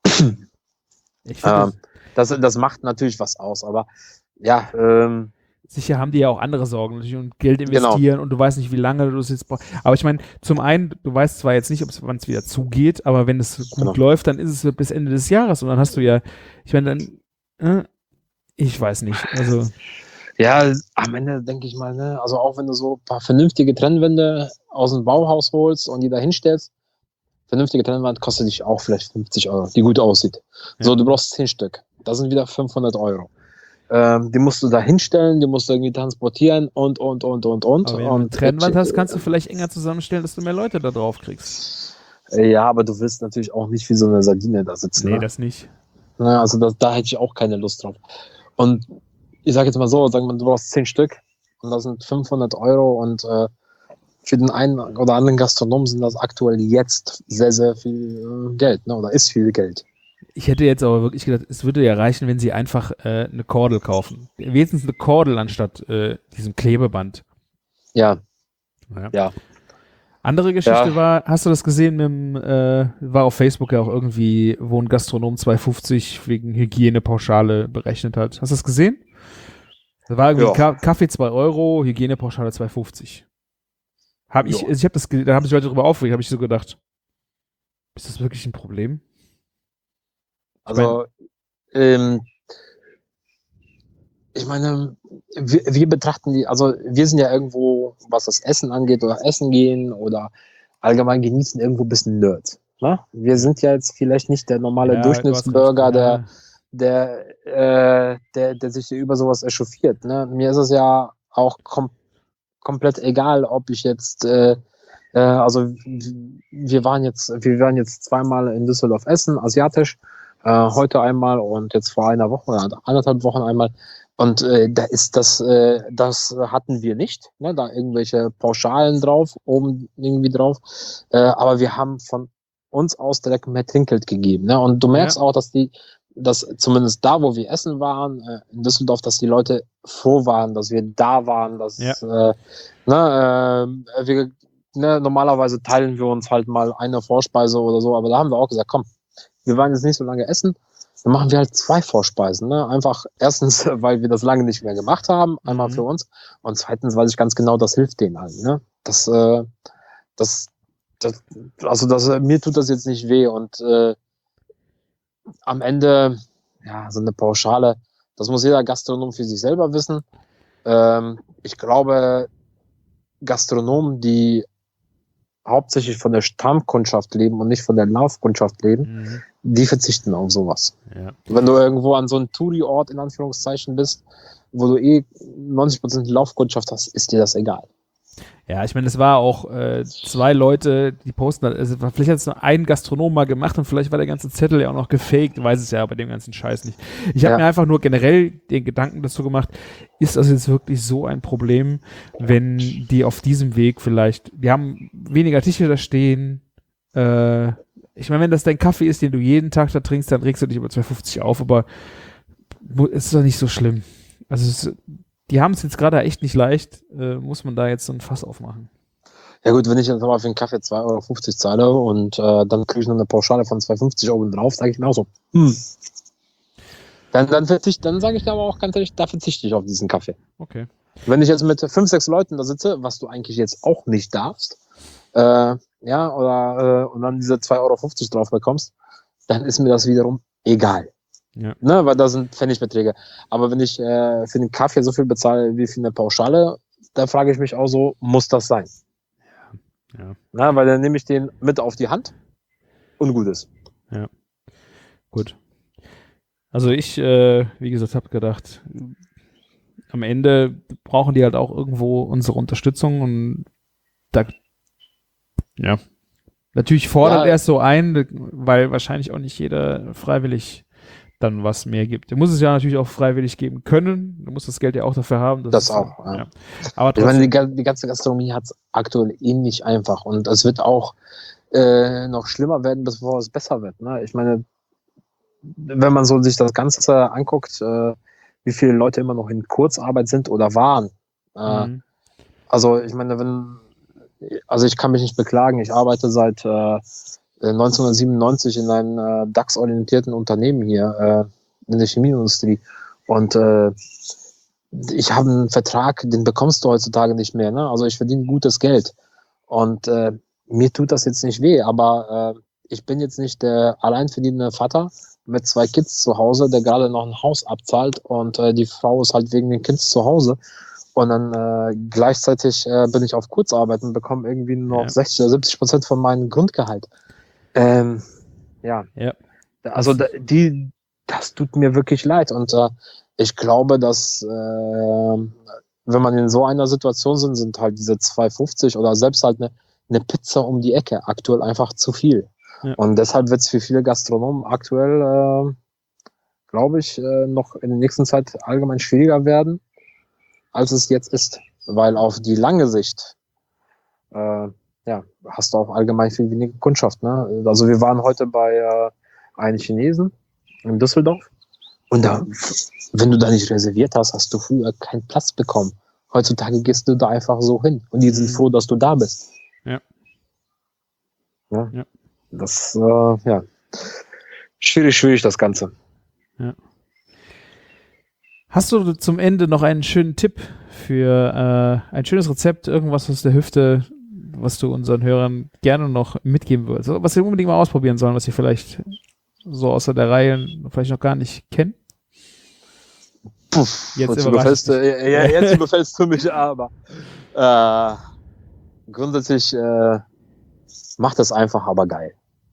Ich finde, Ähm, das, das macht natürlich was aus, aber ja, ähm, sicher haben die ja auch andere Sorgen natürlich und Geld Genau. investieren und du weißt nicht, wie lange du es jetzt brauchst. Aber ich meine, zum einen, du weißt zwar jetzt nicht, ob es wann es wieder zugeht, aber wenn es gut Genau. läuft, dann ist es bis Ende des Jahres und dann hast du ja, ich meine, dann, äh, ich weiß nicht, also ja, am Ende denke ich mal, ne, also auch wenn du so ein paar vernünftige Trennwände aus dem Bauhaus holst und die da hinstellst, vernünftige Trennwand kostet dich auch vielleicht fünfzig Euro, die gut aussieht. Ja. So, du brauchst zehn Stück. Das sind wieder fünfhundert Euro. Ähm, die musst du da hinstellen, die musst du irgendwie transportieren und, und, und, und, und. aber wenn du und eine Trennwand äh, hast, kannst du vielleicht enger zusammenstellen, dass du mehr Leute da drauf kriegst. äh, Ja, aber du willst natürlich auch nicht wie so eine Sardine da sitzen. Nee, ne? das nicht. Na, also das, da hätte ich auch keine Lust drauf. Und ich sage jetzt mal so, sagen wir, du brauchst zehn Stück und das sind fünfhundert Euro und äh, für den einen oder anderen Gastronomen sind das aktuell jetzt sehr, sehr viel äh, Geld, ne? Oder ist viel Geld. Ich hätte jetzt aber wirklich gedacht, es würde ja reichen, wenn sie einfach äh, eine Kordel kaufen. Wenigstens eine Kordel anstatt äh, diesem Klebeband. Ja, Ja. ja. Andere Geschichte Ja. war, hast du das gesehen mit dem, äh, war auf Facebook ja auch irgendwie, wo ein Gastronom zwei fünfzig wegen Hygienepauschale berechnet hat. Hast du das gesehen? Da war irgendwie Ja. Ka Kaffee zwei Euro, Hygienepauschale zwei fünfzig. Hab ich, Ja. also ich habe das, ge- da haben sich Leute drüber aufgeregt, habe ich so gedacht, ist das wirklich ein Problem? Also, ähm, ich meine, wir, wir betrachten die, also wir sind ja irgendwo, was das Essen angeht, oder Essen gehen oder allgemein genießen, irgendwo ein bisschen Nerds. Ne? Wir sind ja jetzt vielleicht nicht der normale Ja, du hast Durchschnittsbürger, recht, der, ja. der, äh, der, der sich über sowas echauffiert. Ne? Mir ist es ja auch kom komplett egal, ob ich jetzt, äh, äh, also wir waren jetzt, wir waren jetzt zweimal in Düsseldorf essen, asiatisch, äh, heute einmal und jetzt vor einer Woche oder anderthalb Wochen einmal. Und äh, da ist das, äh, das hatten wir nicht, ne? Da irgendwelche Pauschalen drauf, oben irgendwie drauf. Äh, aber wir haben von uns aus direkt mehr Trinkgeld gegeben. Ne? Und du merkst Ja. auch, dass die, dass zumindest da, wo wir essen waren, äh, in Düsseldorf, dass die Leute froh waren, dass wir da waren, dass Ja. äh, ne, äh, wir, ne, normalerweise teilen wir uns halt mal eine Vorspeise oder so, aber da haben wir auch gesagt, komm, wir waren jetzt nicht so lange essen, dann machen wir halt zwei Vorspeisen. Ne? Einfach erstens, weil wir das lange nicht mehr gemacht haben, einmal Mhm. für uns, und zweitens weiß ich ganz genau, das hilft denen halt. Ne? Das, äh, das, das, also das, mir tut das jetzt nicht weh und äh, am Ende, ja, so eine Pauschale, das muss jeder Gastronom für sich selber wissen. Ähm, ich glaube, Gastronomen, die hauptsächlich von der Stammkundschaft leben und nicht von der Laufkundschaft leben, Mhm. die verzichten auf sowas. Ja. Wenn du irgendwo an so einem Touri-Ort in Anführungszeichen bist, wo du eh neunzig Prozent Laufkundschaft hast, ist dir das egal. Ja, ich meine, es war auch äh, zwei Leute, die posten, also vielleicht hat es nur ein Gastronom mal gemacht und vielleicht war der ganze Zettel ja auch noch gefaked, weiß es ja bei dem ganzen Scheiß nicht. Ich habe Ja. mir einfach nur generell den Gedanken dazu gemacht, ist das jetzt wirklich so ein Problem, wenn die auf diesem Weg vielleicht, die haben weniger Tische da stehen, äh, ich meine, wenn das dein Kaffee ist, den du jeden Tag da trinkst, dann regst du dich über zwei fünfzig auf, aber es ist doch nicht so schlimm. Also es, die haben es jetzt gerade echt nicht leicht, äh, muss man da jetzt so ein Fass aufmachen. Ja gut, wenn ich jetzt aber für einen Kaffee zwei Euro fünfzig zahle und äh, dann kriege ich noch eine Pauschale von zwei fünfzig oben drauf, sage ich mir auch so, hm. Dann, dann, verzicht, dann sage ich dir aber auch ganz ehrlich, da verzichte ich auf diesen Kaffee. Okay. Wenn ich jetzt mit fünf, sechs Leuten da sitze, was du eigentlich jetzt auch nicht darfst, äh, ja, oder äh, und dann diese zwei Euro fünfzig drauf bekommst, dann ist mir das wiederum egal. Ja. Ne, weil da sind Pfennigbeträge. Aber wenn ich äh, für den Kaffee so viel bezahle wie für eine Pauschale, da frage ich mich auch so, muss das sein? Ja. Na, weil dann nehme ich den mit auf die Hand und gut ist. Gut. Also ich, äh, wie gesagt, habe gedacht, am Ende brauchen die halt auch irgendwo unsere Unterstützung und da, ja, natürlich fordert Ja. er es so ein, weil wahrscheinlich auch nicht jeder freiwillig dann was mehr gibt. Der muss es ja natürlich auch freiwillig geben können. Du musst das Geld ja auch dafür haben. Das ist, auch, ja. ja. Aber Ich meine, trotzdem, die, ga- die ganze Gastronomie hat es aktuell eh nicht einfach und es wird auch äh, noch schlimmer werden, bevor es besser wird. Ne? Ich meine, wenn man so sich das Ganze anguckt, äh, wie viele Leute immer noch in Kurzarbeit sind oder waren. Äh, mhm. Also ich meine, wenn, also ich kann mich nicht beklagen. Ich arbeite seit äh, neunzehnhundertsiebenundneunzig in einem äh, DAX-orientierten Unternehmen hier äh, in der Chemieindustrie und äh, ich habe einen Vertrag, den bekommst du heutzutage nicht mehr. Ne? Also ich verdiene gutes Geld und äh, mir tut das jetzt nicht weh, aber äh, ich bin jetzt nicht der alleinverdienende Vater mit zwei Kids zu Hause, der gerade noch ein Haus abzahlt und äh, die Frau ist halt wegen den Kids zu Hause und dann äh, gleichzeitig äh, bin ich auf Kurzarbeit und bekomme irgendwie nur noch Ja. sechzig oder siebzig Prozent von meinem Grundgehalt. Ähm, ja. Ja. Also da, die, das tut mir wirklich leid und äh, ich glaube, dass äh, wenn man in so einer Situation sind, sind halt diese zwei fünfzig oder selbst halt eine, eine Pizza um die Ecke aktuell einfach zu viel. Ja. Und deshalb wird es für viele Gastronomen aktuell, äh, glaube ich, äh, noch in der nächsten Zeit allgemein schwieriger werden, als es jetzt ist. Weil auf die lange Sicht äh, ja, hast du auch allgemein viel weniger Kundschaft. Ne? Also wir waren heute bei äh, einem Chinesen in Düsseldorf und da, wenn du da nicht reserviert hast, hast du früher keinen Platz bekommen. Heutzutage gehst du da einfach so hin und die sind Mhm. froh, dass du da bist. Ja. Ja. Ja. Das, äh, ja, schwierig, schwierig das Ganze. Hast du zum Ende noch einen schönen Tipp für äh, ein schönes Rezept, irgendwas aus der Hüfte, was du unseren Hörern gerne noch mitgeben würdest? Was sie unbedingt mal ausprobieren sollen, was sie vielleicht so außer der Reihe vielleicht noch gar nicht kennen? Puff, Jetzt jetzt, überrascht überfällst, du- mich. ja, ja, jetzt überfällst du mich aber. Äh, grundsätzlich äh, macht das einfach, aber geil.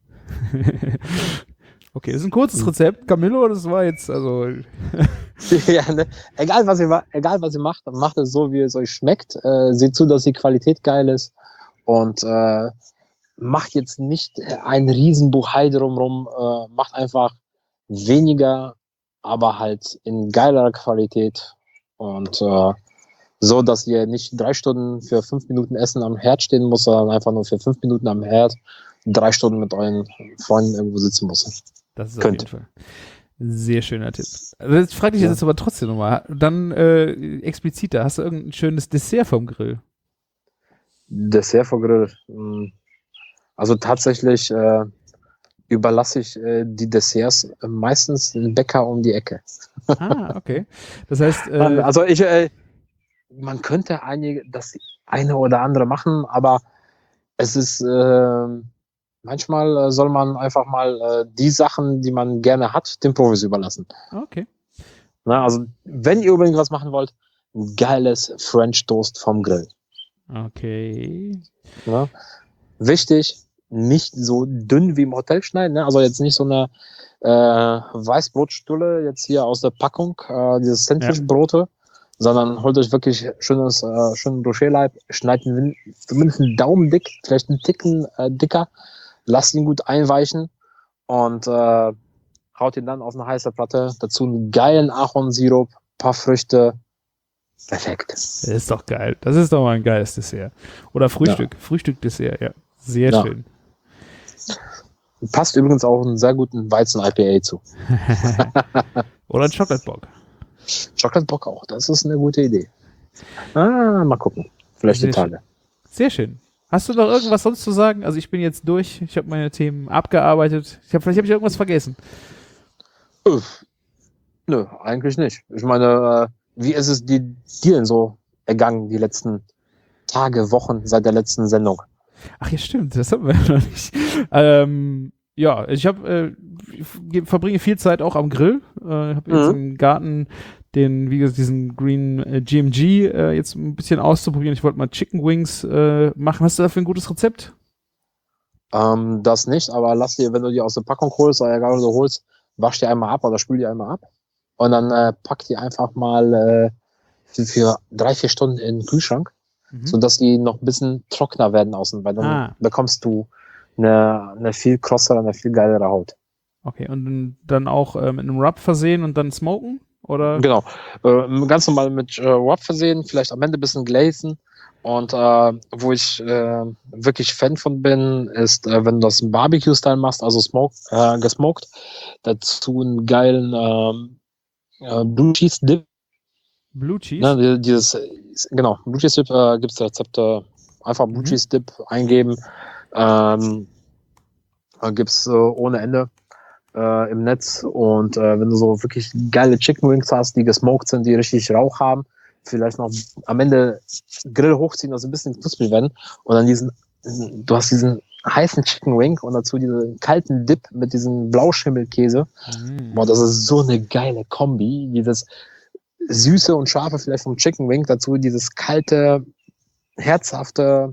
Okay, das ist ein kurzes Rezept. Camillo, das war jetzt, also, Ja, ne? Egal was ihr ma- egal was ihr macht, macht es so, wie es euch schmeckt. Äh, seht zu, dass die Qualität geil ist und äh, macht jetzt nicht ein Riesenbuchei drumrum. Äh, macht einfach weniger, aber halt in geilerer Qualität und äh, so, dass ihr nicht drei Stunden für fünf Minuten Essen am Herd stehen muss, sondern einfach nur für fünf Minuten am Herd drei Stunden mit euren Freunden irgendwo sitzen muss. das ist Könnt. auf jeden Fall ein sehr schöner Tipp. Also jetzt frage ich Ja. jetzt aber trotzdem nochmal, dann äh, expliziter, hast du irgendein schönes Dessert vom Grill? Dessert vor Grill. mh, Also tatsächlich äh, überlasse ich äh, die Desserts meistens den Bäcker um die Ecke. Ah, okay. Das heißt, äh, Also ich, äh, man könnte einige, das eine oder andere machen, aber es ist äh, manchmal äh, soll man einfach mal äh, die Sachen, die man gerne hat, den Profis überlassen. okay. Na, also wenn ihr unbedingt was machen wollt, ein geiles French Toast vom Grill. Okay. Ja. Wichtig, nicht so dünn wie im Hotel schneiden, ne? Also jetzt nicht so eine äh, Weißbrotstulle jetzt hier aus der Packung, äh, dieses Sandwichbrote, sondern holt euch wirklich schönes, äh, schönen Broschetleib, schneidet ihn zumindest einen Daumen dick, vielleicht einen Ticken äh, dicker, lasst ihn gut einweichen und äh, haut ihn dann auf eine heiße Platte, dazu einen geilen Ahornsirup, paar Früchte, perfekt. Das ist doch geil. Das ist doch mal ein geiles Dessert. Oder Frühstück. Ja. Frühstück-Dessert, ja. Sehr ja. schön. Passt übrigens auch einen sehr guten Weizen-I P A zu. Oder ein Chocolate Bock. Chocolate Bock auch, das ist eine gute Idee. Ah, mal gucken. Vielleicht Sehr die Tage. Schön. Sehr schön. Hast du noch irgendwas sonst zu sagen? Also ich bin jetzt durch. Ich habe meine Themen abgearbeitet. Ich hab, vielleicht habe ich irgendwas vergessen. Uff. Nö, eigentlich nicht. Ich meine, wie ist es dir denn so ergangen, die letzten Tage, Wochen seit der letzten Sendung? Ach ja, stimmt, das haben wir ja noch nicht. Ähm, ja, ich habe äh, verbringe viel Zeit auch am Grill. Äh, habe jetzt mhm. im Garten den, wie gesagt, diesen Green äh, G M G äh, jetzt ein bisschen auszuprobieren. Ich wollte mal Chicken Wings äh, machen. Hast du dafür ein gutes Rezept? Ähm, das nicht, aber lass dir, wenn du die aus der Packung holst, oder egal, was du holst, wasch die einmal ab oder spül die einmal ab. Und dann äh, pack die einfach mal äh, für, für drei, vier Stunden in den Kühlschrank, mhm. sodass die noch ein bisschen trockener werden außen, weil dann ah. bekommst du eine, eine viel krossere, eine viel geilere Haut. Okay, und dann auch äh, mit einem Rub versehen und dann smoken? Oder? Genau, äh, ganz normal mit äh, Rub versehen, vielleicht am Ende ein bisschen glazen. Und äh, wo ich äh, wirklich Fan von bin, ist, äh, wenn du das im Barbecue-Style machst, also smoke, äh, gesmoked, dazu einen geilen ähm, äh, Blue Cheese Dip. Blue Cheese? Ne, dieses, genau, Blue Cheese Dip äh, gibt es Rezepte, einfach Blue mhm. Cheese Dip eingeben. Ähm, gibt es äh, ohne Ende äh, im Netz. Und äh, wenn du so wirklich geile Chicken Wings hast, die gesmoked sind, die richtig Rauch haben, vielleicht noch am Ende Grill hochziehen, dass sie ein bisschen knusprig werden. Und dann diesen, du hast diesen heißen Chicken Wing und dazu diesen kalten Dip mit diesem Blauschimmelkäse. Mm. Boah, das ist so eine geile Kombi. Dieses süße und scharfe vielleicht vom Chicken Wing, dazu dieses kalte, herzhafte,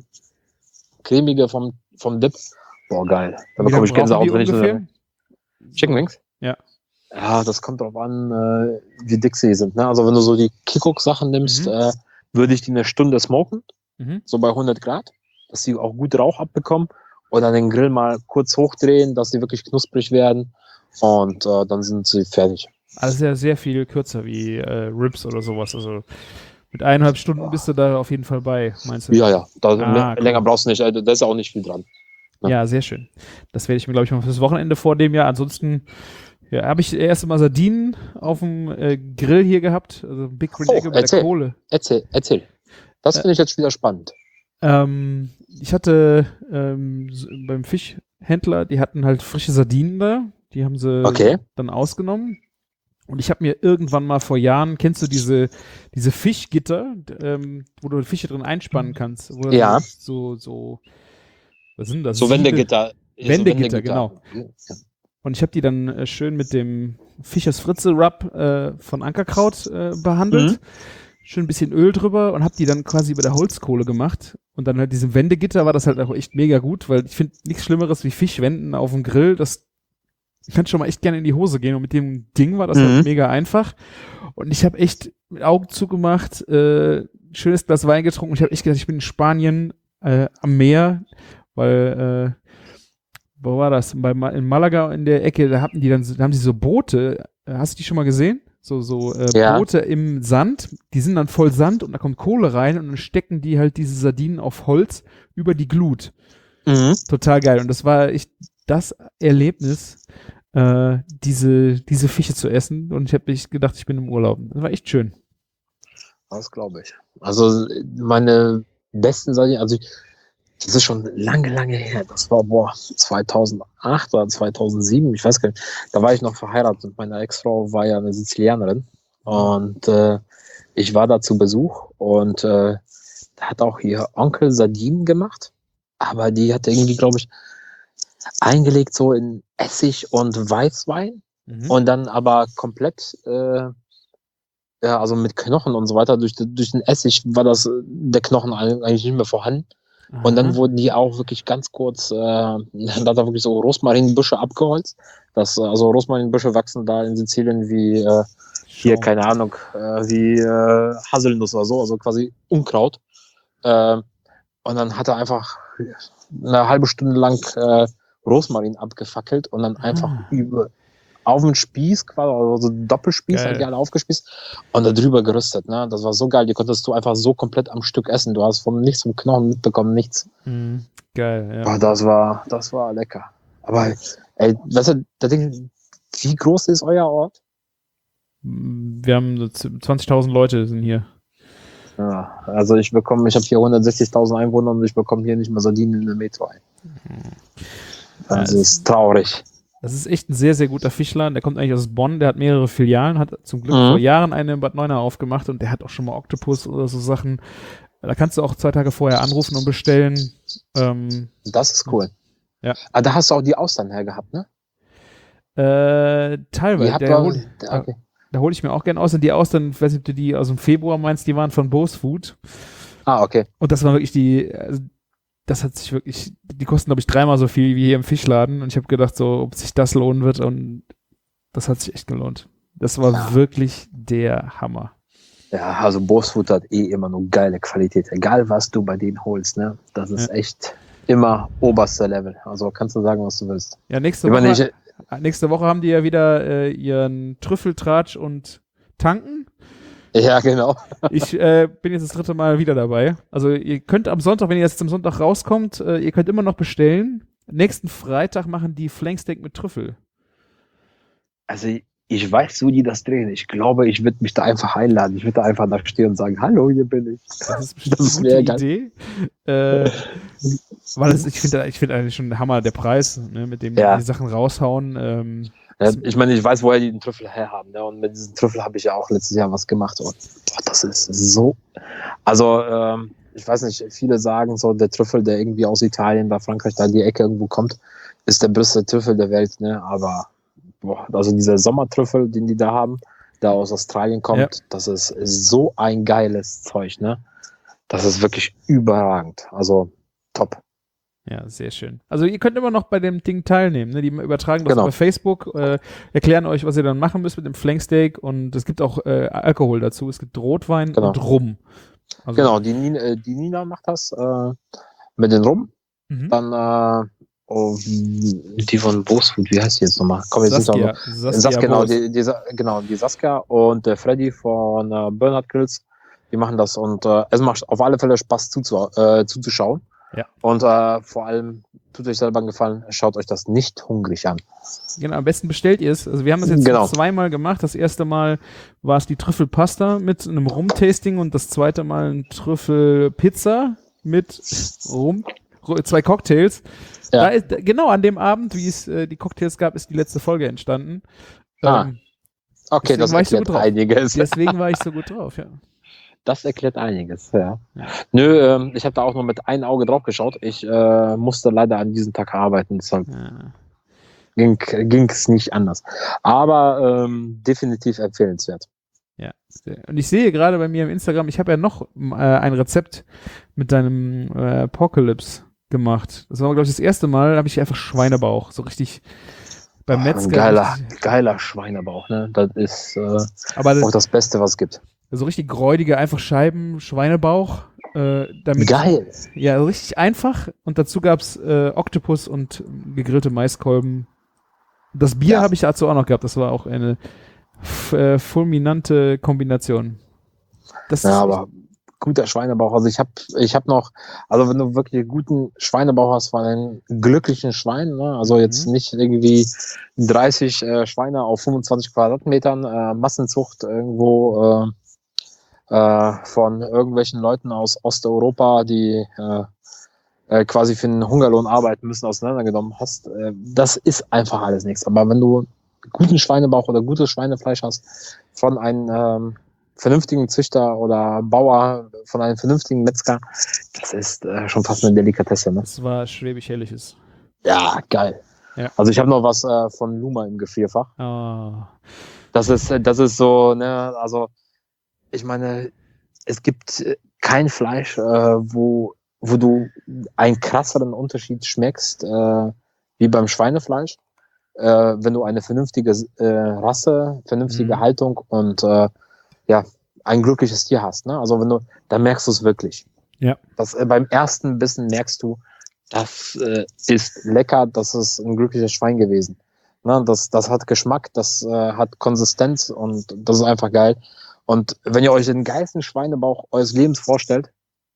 cremige vom, vom Dip. Boah, geil. Da bekomme ich Gänsehaut, wenn ich so Chicken Wings? Ja. Ja, das kommt drauf an, äh, wie dick sie sind. Ne? Also wenn du so die Kikuk-Sachen nimmst, mhm. äh, würde ich die eine Stunde smoken, mhm. so bei hundert Grad, dass sie auch gut Rauch abbekommen und dann den Grill mal kurz hochdrehen, dass sie wirklich knusprig werden und äh, dann sind sie fertig. Also sehr, sehr viel kürzer wie äh, Ribs oder sowas. Also mit eineinhalb Stunden bist du da auf jeden Fall bei, meinst du? Ja, ja. Da, ah, mehr, cool. Länger brauchst du nicht. Also, da ist auch nicht viel dran. Ne? Ja, sehr schön. Das werde ich mir, glaube ich, mal fürs Wochenende vornehmen. Ja, ansonsten ja, habe ich erst mal Sardinen auf dem äh, Grill hier gehabt. Also Big Green oh, Egg mit erzähl, der Kohle. Erzähl, erzähl. Das finde ich jetzt wieder spannend. Ähm, ich hatte ähm, so, beim Fischhändler, die hatten halt frische Sardinen da. Die haben sie okay. dann ausgenommen. Und ich habe mir irgendwann mal vor Jahren, kennst du diese, diese Fischgitter, ähm, wo du Fische drin einspannen kannst? Wo ja. So, so, was sind das? So Wendegitter. Wendegitter, so genau. Ja. Und ich habe die dann äh, schön mit dem Fischers Fritze Rub äh, von Ankerkraut äh, behandelt. Mhm. Schön ein bisschen Öl drüber und habe die dann quasi über der Holzkohle gemacht. Und dann halt diesem Wendegitter war das halt auch echt mega gut, weil ich finde nichts Schlimmeres wie Fischwenden auf dem Grill. Das kann schon mal echt gerne in die Hose gehen. Und mit dem Ding war das mhm. halt mega einfach. Und ich habe echt mit Augen zugemacht, äh, schönes Glas Wein getrunken. Und ich habe echt gedacht, ich bin in Spanien äh, am Meer, weil äh, wo war das? Bei, in Malaga in der Ecke, da hatten die dann, da haben die so Boote. Hast du die schon mal gesehen? So, so äh, ja. Boote im Sand. Die sind dann voll Sand und da kommt Kohle rein und dann stecken die halt diese Sardinen auf Holz über die Glut. Mhm. Total geil. Und das war echt das Erlebnis, äh, diese, diese Fische zu essen. Und ich habe mich gedacht, ich bin im Urlaub. Das war echt schön. Das glaube ich. Also meine besten Sardinen, also ich, das ist schon lange, lange her. Das war, boah, zweitausendacht oder zweitausendsieben, ich weiß gar nicht. Da war ich noch verheiratet. Meine Ex-Frau war ja eine Sizilianerin. Und äh, ich war da zu Besuch. Und äh, da hat auch ihr Onkel Sardinen gemacht. Aber die hat irgendwie, glaube ich, eingelegt so in Essig und Weißwein. Mhm. Und dann aber komplett äh, ja, also mit Knochen und so weiter, durch, durch den Essig war das, der Knochen eigentlich nicht mehr vorhanden. Und dann wurden die auch wirklich ganz kurz, äh, dann hat er wirklich so Rosmarinbüsche abgeholzt. Das, also Rosmarinbüsche wachsen da in Sizilien wie, äh, hier, keine Ahnung, äh, wie äh, Haselnuss oder so, also quasi Unkraut. Äh, und dann hat er einfach eine halbe Stunde lang äh, Rosmarin abgefackelt und dann einfach ah. über auf den Spieß, quasi, also Doppelspieß, geil. Hat die alle aufgespießt und da drüber gerüstet. Ne? Das war so geil, die konntest du einfach so komplett am Stück essen. Du hast vom nichts vom Knochen mitbekommen, nichts. Mm, geil, ja. Boah, das war, das war lecker. Aber, ey, weißt du, da denk, wie groß ist euer Ort? Wir haben so zwanzigtausend Leute sind hier. Ja, also ich bekomme, ich habe hier hundertsechzigtausend Einwohner und ich bekomme hier nicht mal Sardinen in der Metro ein. Das ja, ist traurig. Das ist echt ein sehr, sehr guter Fischladen. Der kommt eigentlich aus Bonn, der hat mehrere Filialen, hat zum Glück mhm. vor Jahren eine in Bad Neuenahr aufgemacht und der hat auch schon mal Oktopus oder so Sachen. Da kannst du auch zwei Tage vorher anrufen und bestellen. Ähm, das ist cool. Ja. Aber da hast du auch die Austern her gehabt, ne? Äh, teilweise. Der hol, okay. Da hole ich mir auch gerne Austern. Die Austern, ich weiß nicht, ob du die aus dem Februar meinst, die waren von Bose Food. Ah, okay. Und das war wirklich die, also das hat sich wirklich, die kosten, glaube ich, dreimal so viel wie hier im Fischladen. Und ich habe gedacht, so, ob sich das lohnen wird. Und das hat sich echt gelohnt. Das war ja. wirklich der Hammer. Ja, also Bose Food hat eh immer nur geile Qualität. Egal, was du bei denen holst, ne? Das ist ja. echt immer oberster Level. Also kannst du sagen, was du willst. Ja, nächste Woche, nicht, nächste Woche haben die ja wieder äh, ihren Trüffeltratsch und Tanken. Ja, genau. Ich äh, bin jetzt das dritte Mal wieder dabei. Also ihr könnt am Sonntag, wenn ihr jetzt zum Sonntag rauskommt, äh, ihr könnt immer noch bestellen. Nächsten Freitag machen die Flanksteak mit Trüffel. Also ich weiß, wo die das drehen. Ich glaube, ich würde mich da einfach einladen. Ich würde da einfach da stehen und sagen, hallo, hier bin ich. Das ist bestimmt das eine gute Idee. Äh, weil es, ich finde ich find eigentlich schon Hammer der Preis, ne, mit dem ja. die Sachen raushauen. Ähm, Ja, ich meine, ich weiß, woher die den Trüffel herhaben. Ne? Und mit diesem Trüffel habe ich ja auch letztes Jahr was gemacht. Und boah, das ist so. Also, ähm, ich weiß nicht, viele sagen so, der Trüffel, der irgendwie aus Italien, da Frankreich, da in die Ecke irgendwo kommt, ist der beste Trüffel der Welt. Ne? Aber, boah, also dieser Sommertrüffel, den die da haben, der aus Australien kommt, ja. das ist so ein geiles Zeug. Ne? Das ist wirklich überragend. Also, top. Ja, sehr schön. Also ihr könnt immer noch bei dem Ding teilnehmen. Ne? Die übertragen das genau. über Facebook, äh, erklären euch, was ihr dann machen müsst mit dem Flanksteak und es gibt auch äh, Alkohol dazu. Es gibt Rotwein genau. und Rum. Also genau, die Nina, die Nina macht das äh, mit dem Rum. Mhm. Dann äh, oh, die von Bose Food, wie heißt die jetzt nochmal? Komm, jetzt Saskia. Noch, Saskia, Saskia genau, die, die, genau, die Saskia und der Freddy von äh, Bernhard Grills, die machen das und äh, es macht auf alle Fälle Spaß zuzu, äh, zuzuschauen. Ja. Und äh, vor allem tut euch selber einen Gefallen, schaut euch das nicht hungrig an. Genau, am besten bestellt ihr es. Also wir haben das jetzt genau. zweimal gemacht. Das erste Mal war es die Trüffelpasta mit einem Rum-Tasting und das zweite Mal ein Trüffelpizza mit Rum, zwei Cocktails. Ja. Da ist, genau an dem Abend, wie es äh, die Cocktails gab, ist die letzte Folge entstanden. Ah. Ähm, okay, das erklärt so einiges. Deswegen war ich so gut drauf, ja. Das erklärt einiges, ja. ja. Nö, ähm, ich habe da auch nur mit einem Auge drauf geschaut. Ich äh, musste leider an diesem Tag arbeiten, deshalb ja. ging es nicht anders. Aber ähm, definitiv empfehlenswert. Ja, und ich sehe gerade bei mir im Instagram, ich habe ja noch äh, ein Rezept mit deinem äh, Apocalypse gemacht. Das war, glaube ich, das erste Mal, habe ich einfach Schweinebauch, so richtig beim Ach, Metzger. Geiler, geiler Schweinebauch, ne? Das ist äh, Aber das, auch das Beste, was es gibt. So richtig gräudige, einfach Scheiben, Schweinebauch. Äh, damit, Geil. Ja, so richtig einfach. Und dazu gab's äh, Oktopus und gegrillte Maiskolben. Das Bier ja. habe ich dazu auch noch gehabt. Das war auch eine f- äh, fulminante Kombination. Das ja, aber guter Schweinebauch. Also ich habe ich hab noch, also wenn du wirklich einen guten Schweinebauch hast von einem glücklichen Schwein, ne? Also jetzt mhm. nicht irgendwie dreißig äh, Schweine auf fünfundzwanzig Quadratmetern, äh, Massenzucht irgendwo äh, äh, von irgendwelchen Leuten aus Osteuropa, die äh, äh, quasi für einen Hungerlohn arbeiten müssen, auseinandergenommen hast. Äh, das ist einfach alles nichts. Aber wenn du guten Schweinebauch oder gutes Schweinefleisch hast von einem ähm, vernünftigen Züchter oder Bauer, von einem vernünftigen Metzger, das ist äh, schon fast eine Delikatesse. Ne? Das war Schwäbisch-Helliges. Ja, geil. Ja. Also ich habe noch was äh, von Luma im Gefrierfach. Oh. Das ist, das ist so, ne, also ich meine, es gibt kein Fleisch, äh, wo, wo du einen krasseren Unterschied schmeckst, äh, wie beim Schweinefleisch. Äh, wenn du eine vernünftige äh, Rasse, vernünftige Mhm. Haltung und äh, ja, ein glückliches Tier hast. Ne? Also wenn du, da merkst du es wirklich. Ja. Das, äh, beim ersten Bissen merkst du, das äh, ist lecker, das ist ein glückliches Schwein gewesen. Ne? Das, das hat Geschmack, das äh, hat Konsistenz und das ist einfach geil. Und wenn ihr euch den geilsten Schweinebauch eures Lebens vorstellt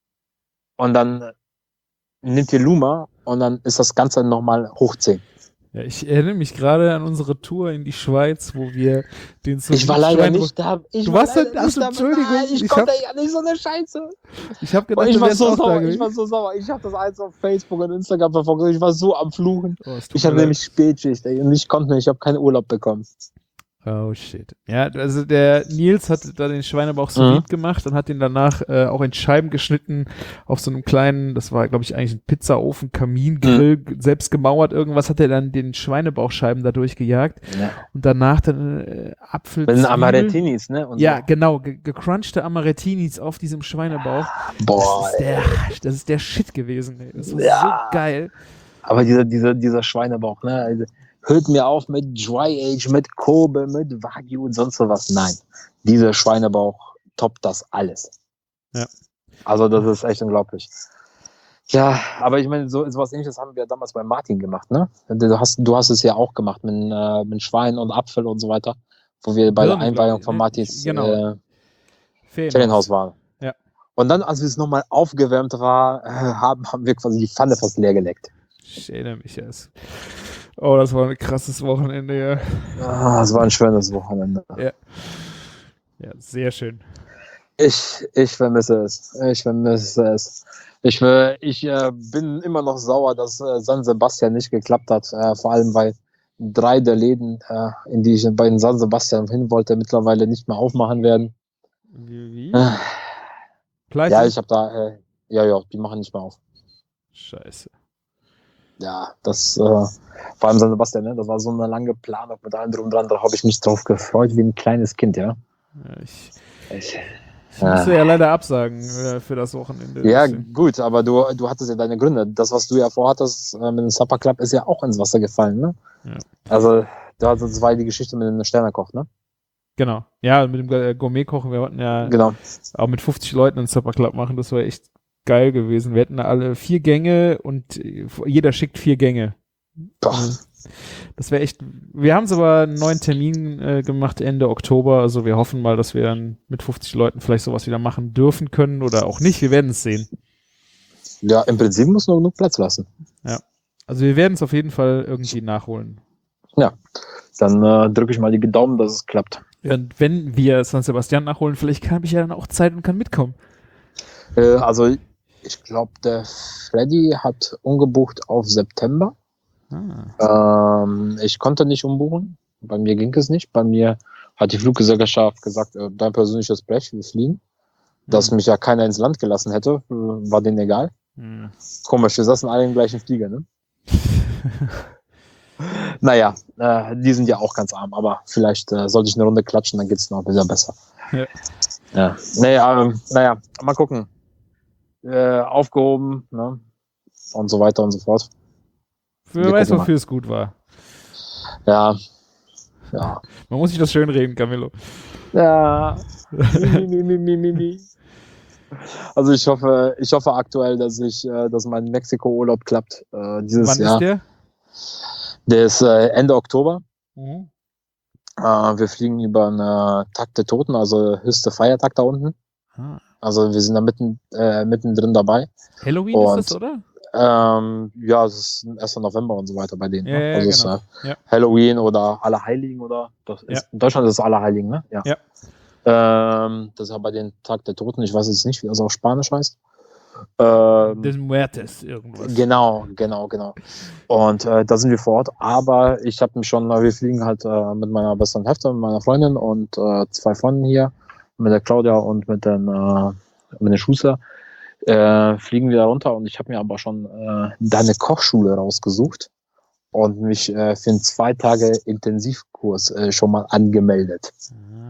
und dann nehmt ihr Luma und dann ist das Ganze nochmal hoch zehn. Ja, ich erinnere mich gerade an unsere Tour in die Schweiz, wo wir den Ich war leider Schwein- nicht da. Ich Du war warst leider da- ach nicht so, da. Entschuldigung, Nein, ich, ich konnte hab- ja nicht so eine Scheiße. Ich habe Boah, gedacht, ich du war wärst so auch da sauer. Ich gewesen. war so sauer. Ich habe das eins auf Facebook und Instagram verfolgt. Ich war so am Fluchen. Oh, es tut Ich mir hatte leid. nämlich Spätschicht ey, und ich konnte nicht. Ich habe keinen Urlaub bekommen. Oh shit. Ja, also der Nils hat da den Schweinebauch sous vide Mhm. gemacht und hat den danach äh, auch in Scheiben geschnitten auf so einem kleinen, das war glaube ich eigentlich ein Pizzaofen, Kamingrill, Mhm. selbst gemauert, irgendwas hat er dann den Schweinebauchscheiben da durchgejagt Ja. und danach dann äh, Apfel, Mit den Zwiebel- Amaretinis, ne? Und Ja, so. genau, ge gecrunchte Amaretinis auf diesem Schweinebauch. Boah, das, ist ey. der, das ist der Shit gewesen. Ey. Das war Ja. so geil. Aber dieser, dieser, dieser Schweinebauch, ne? Also, hört mir auf mit Dry Age, mit Kobe, mit Wagyu und sonst sowas. Nein. Dieser Schweinebauch toppt das alles. Ja. Also, das ist echt unglaublich. Ja, aber ich meine, so, so was Ähnliches haben wir damals bei Martin gemacht, ne? Du hast, du hast es ja auch gemacht mit, äh, mit Schwein und Apfel und so weiter, wo wir bei der Birne, Einweihung glaub ich, von ne? Martins Genau. äh, Ferienhaus. Ferienhaus waren. Ja. Und dann, als es nochmal aufgewärmt war, äh, haben, haben wir quasi die Pfanne fast leer geleckt. Ich erinnere mich erst. Oh, das war ein krasses Wochenende, ja. Ah, es war ein schönes Wochenende. Ja, ja sehr schön. Ich, ich vermisse es. Ich vermisse es. Ich, will- ich äh, bin immer noch sauer, dass äh, San Sebastian nicht geklappt hat. Äh, vor allem, weil drei der Läden, äh, in die ich bei den San Sebastian hin wollte, mittlerweile nicht mehr aufmachen werden. Wie? wie? Äh, Pleite? ja, ich habe da, äh, ja, ja, die machen nicht mehr auf. Scheiße. Ja, das, äh, vor allem San Sebastian, ne? Das war so eine lange Planung mit allem drum und dran. Da habe ich mich drauf gefreut wie ein kleines Kind, ja. Ja, ich Ich, ich musste ja leider absagen äh, für das Wochenende. ja, Deswegen- gut, aber du, du hattest ja deine Gründe. Das, was du ja vorhattest äh, mit dem Supper Club, ist ja auch ins Wasser gefallen, ne? Ja. Also, das war die Geschichte mit dem Sternekoch, ne? Genau. Ja, mit dem äh, Gourmet-Kochen, wir wollten ja Genau. auch mit fünfzig Leuten einen Supper Club machen, das war echt geil gewesen. Wir hatten da alle vier Gänge und äh, jeder schickt vier Gänge. Boah. Das wäre echt, wir haben es aber einen neuen Termin äh, gemacht Ende Oktober, also wir hoffen mal, dass wir dann mit fünfzig Leuten vielleicht sowas wieder machen dürfen können oder auch nicht, wir werden es sehen. Ja, im Prinzip muss nur genug Platz lassen. Also wir werden es auf jeden Fall irgendwie nachholen. Dann äh, drücke ich mal die Daumen, dass es klappt. Und wenn wir San Sebastian nachholen, vielleicht habe ich ja dann auch Zeit und kann mitkommen. Äh, also, ich glaube, der Freddy hat umgebucht auf September. Ah. Ähm, ich konnte nicht umbuchen. Bei mir ging es nicht. Bei mir hat die Fluggesellschaft gesagt, äh, dein persönliches Blech, wir fliegen. Dass Hm. mich ja keiner ins Land gelassen hätte, äh, war denen egal. Hm. Komisch, wir saßen alle im gleichen Flieger, ne? Naja, äh, die sind ja auch ganz arm, aber vielleicht äh, sollte ich eine Runde klatschen, dann geht's noch wieder besser. Ja. Ja. Naja, ähm, naja, mal gucken. Äh, aufgehoben, ne? Und so weiter und so fort. Wer Wir weiß, gucken mal. wofür es gut war. Ja. Ja. Man muss sich das schön reden, Camillo. Ja. Mi, mi, mi, mi, mi, mi. Also ich hoffe, ich hoffe aktuell, dass ich, äh, dass mein Mexiko-Urlaub klappt. Äh, dieses Wann Jahr. ist der? Der ist äh, Ende Oktober. Mhm. Äh, wir fliegen über einen äh, Tag der Toten, also höchste Feiertag da unten. Ah. Also wir sind da mitten, äh, mittendrin dabei. Halloween Und- ist das, oder? Ähm, ja, es ist erster November und so weiter bei denen. Ja, ne? ja, also es genau. ist äh, Ja. Halloween oder Allerheiligen oder das ist, Ja. in Deutschland ist es Allerheiligen, ne? Ja. Ja. Ähm, das ist ja bei den Tag der Toten. Ich weiß jetzt nicht, wie das auf Spanisch heißt. Ähm, Des Muertes, irgendwas. Genau, genau, genau. Und äh, da sind wir vor Ort. Aber ich habe mich schon, wir fliegen halt äh, mit meiner besten Hälfte, mit meiner Freundin und äh, zwei Freunden hier, mit der Claudia und mit den, äh, mit den Schuster, äh, fliegen wir da runter. Und ich habe mir aber schon äh, da eine Kochschule rausgesucht und mich äh, für einen zwei Tage Intensivkurs äh, schon mal angemeldet. Ah.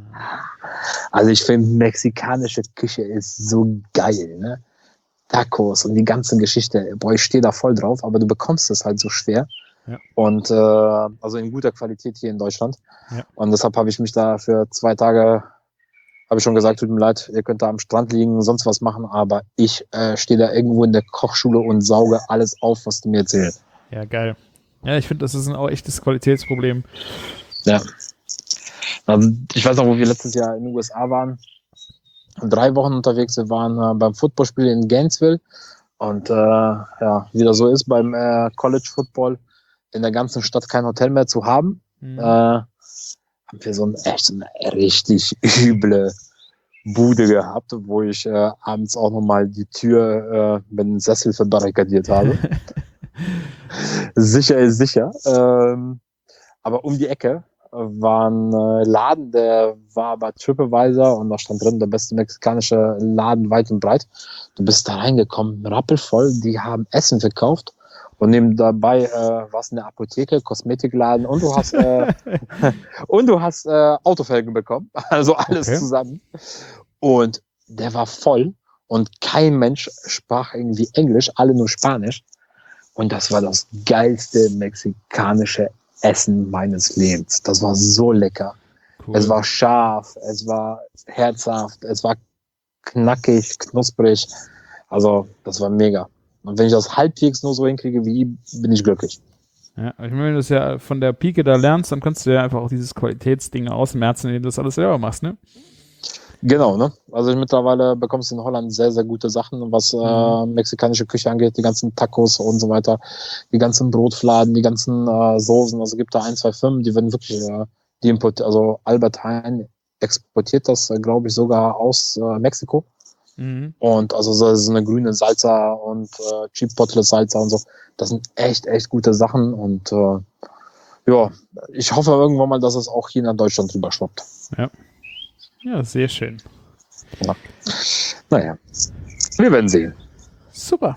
Also ich finde, mexikanische Küche ist so geil, ne? Tacos und die ganze Geschichte. Boah, ich stehe da voll drauf, aber du bekommst es halt so schwer. Ja. Und äh, also in guter Qualität hier in Deutschland. Ja. Und deshalb habe ich mich da für zwei Tage, habe ich schon gesagt, tut mir leid, ihr könnt da am Strand liegen, sonst was machen, aber ich äh, stehe da irgendwo in der Kochschule und sauge alles auf, was du mir erzählst. Ja, geil. Ja, ich finde, das ist ein auch echtes Qualitätsproblem. Ja. Also ich weiß noch, wo wir letztes Jahr in den U S A waren, drei Wochen unterwegs, wir waren äh, beim Footballspiel in Gainesville und äh, ja, wie das so ist beim äh, College Football, in der ganzen Stadt kein Hotel mehr zu haben, Mhm. äh, haben wir so ein, echt so eine richtig üble Bude gehabt, wo ich äh, abends auch nochmal die Tür äh, mit einem Sessel verbarrikadiert habe. Sicher ist sicher. Ähm, aber um die Ecke war ein äh, Laden, der war bei TripAdvisor und da stand drin, der beste mexikanische Laden weit und breit. Du bist da reingekommen, rappelvoll, die haben Essen verkauft und neben dabei äh, warst in der Apotheke, Kosmetikladen und du hast äh, und du hast äh, Autofelgen bekommen, also alles Okay. zusammen. Und der war voll und kein Mensch sprach irgendwie Englisch, alle nur Spanisch. Und das war das geilste mexikanische Essen meines Lebens. Das war so lecker. Cool. Es war scharf, es war herzhaft, es war knackig, knusprig. Also, das war mega. Und wenn ich das halbwegs nur so hinkriege wie ihm, bin ich glücklich. Ja, ich meine, wenn du das ja von der Pike da lernst, dann kannst du ja einfach auch dieses Qualitätsding ausmerzen, indem du das alles selber machst, ne? Genau, ne? Also ich mittlerweile bekommst du in Holland sehr, sehr gute Sachen, was äh, mexikanische Küche angeht, die ganzen Tacos und so weiter, die ganzen Brotfladen, die ganzen äh, Soßen. Also gibt da ein, zwei Firmen, die werden wirklich, äh, die import, also Albert Heijn exportiert das, äh, glaube ich, sogar aus äh, Mexiko. Mhm. Und also so, so eine grüne Salsa und äh, Chipotle Salsa und so. Das sind echt, echt gute Sachen und äh, ja, ich hoffe irgendwann mal, dass es auch hier nach Deutschland rüber schwappt. Ja, sehr schön. Naja, wir werden sehen. Super.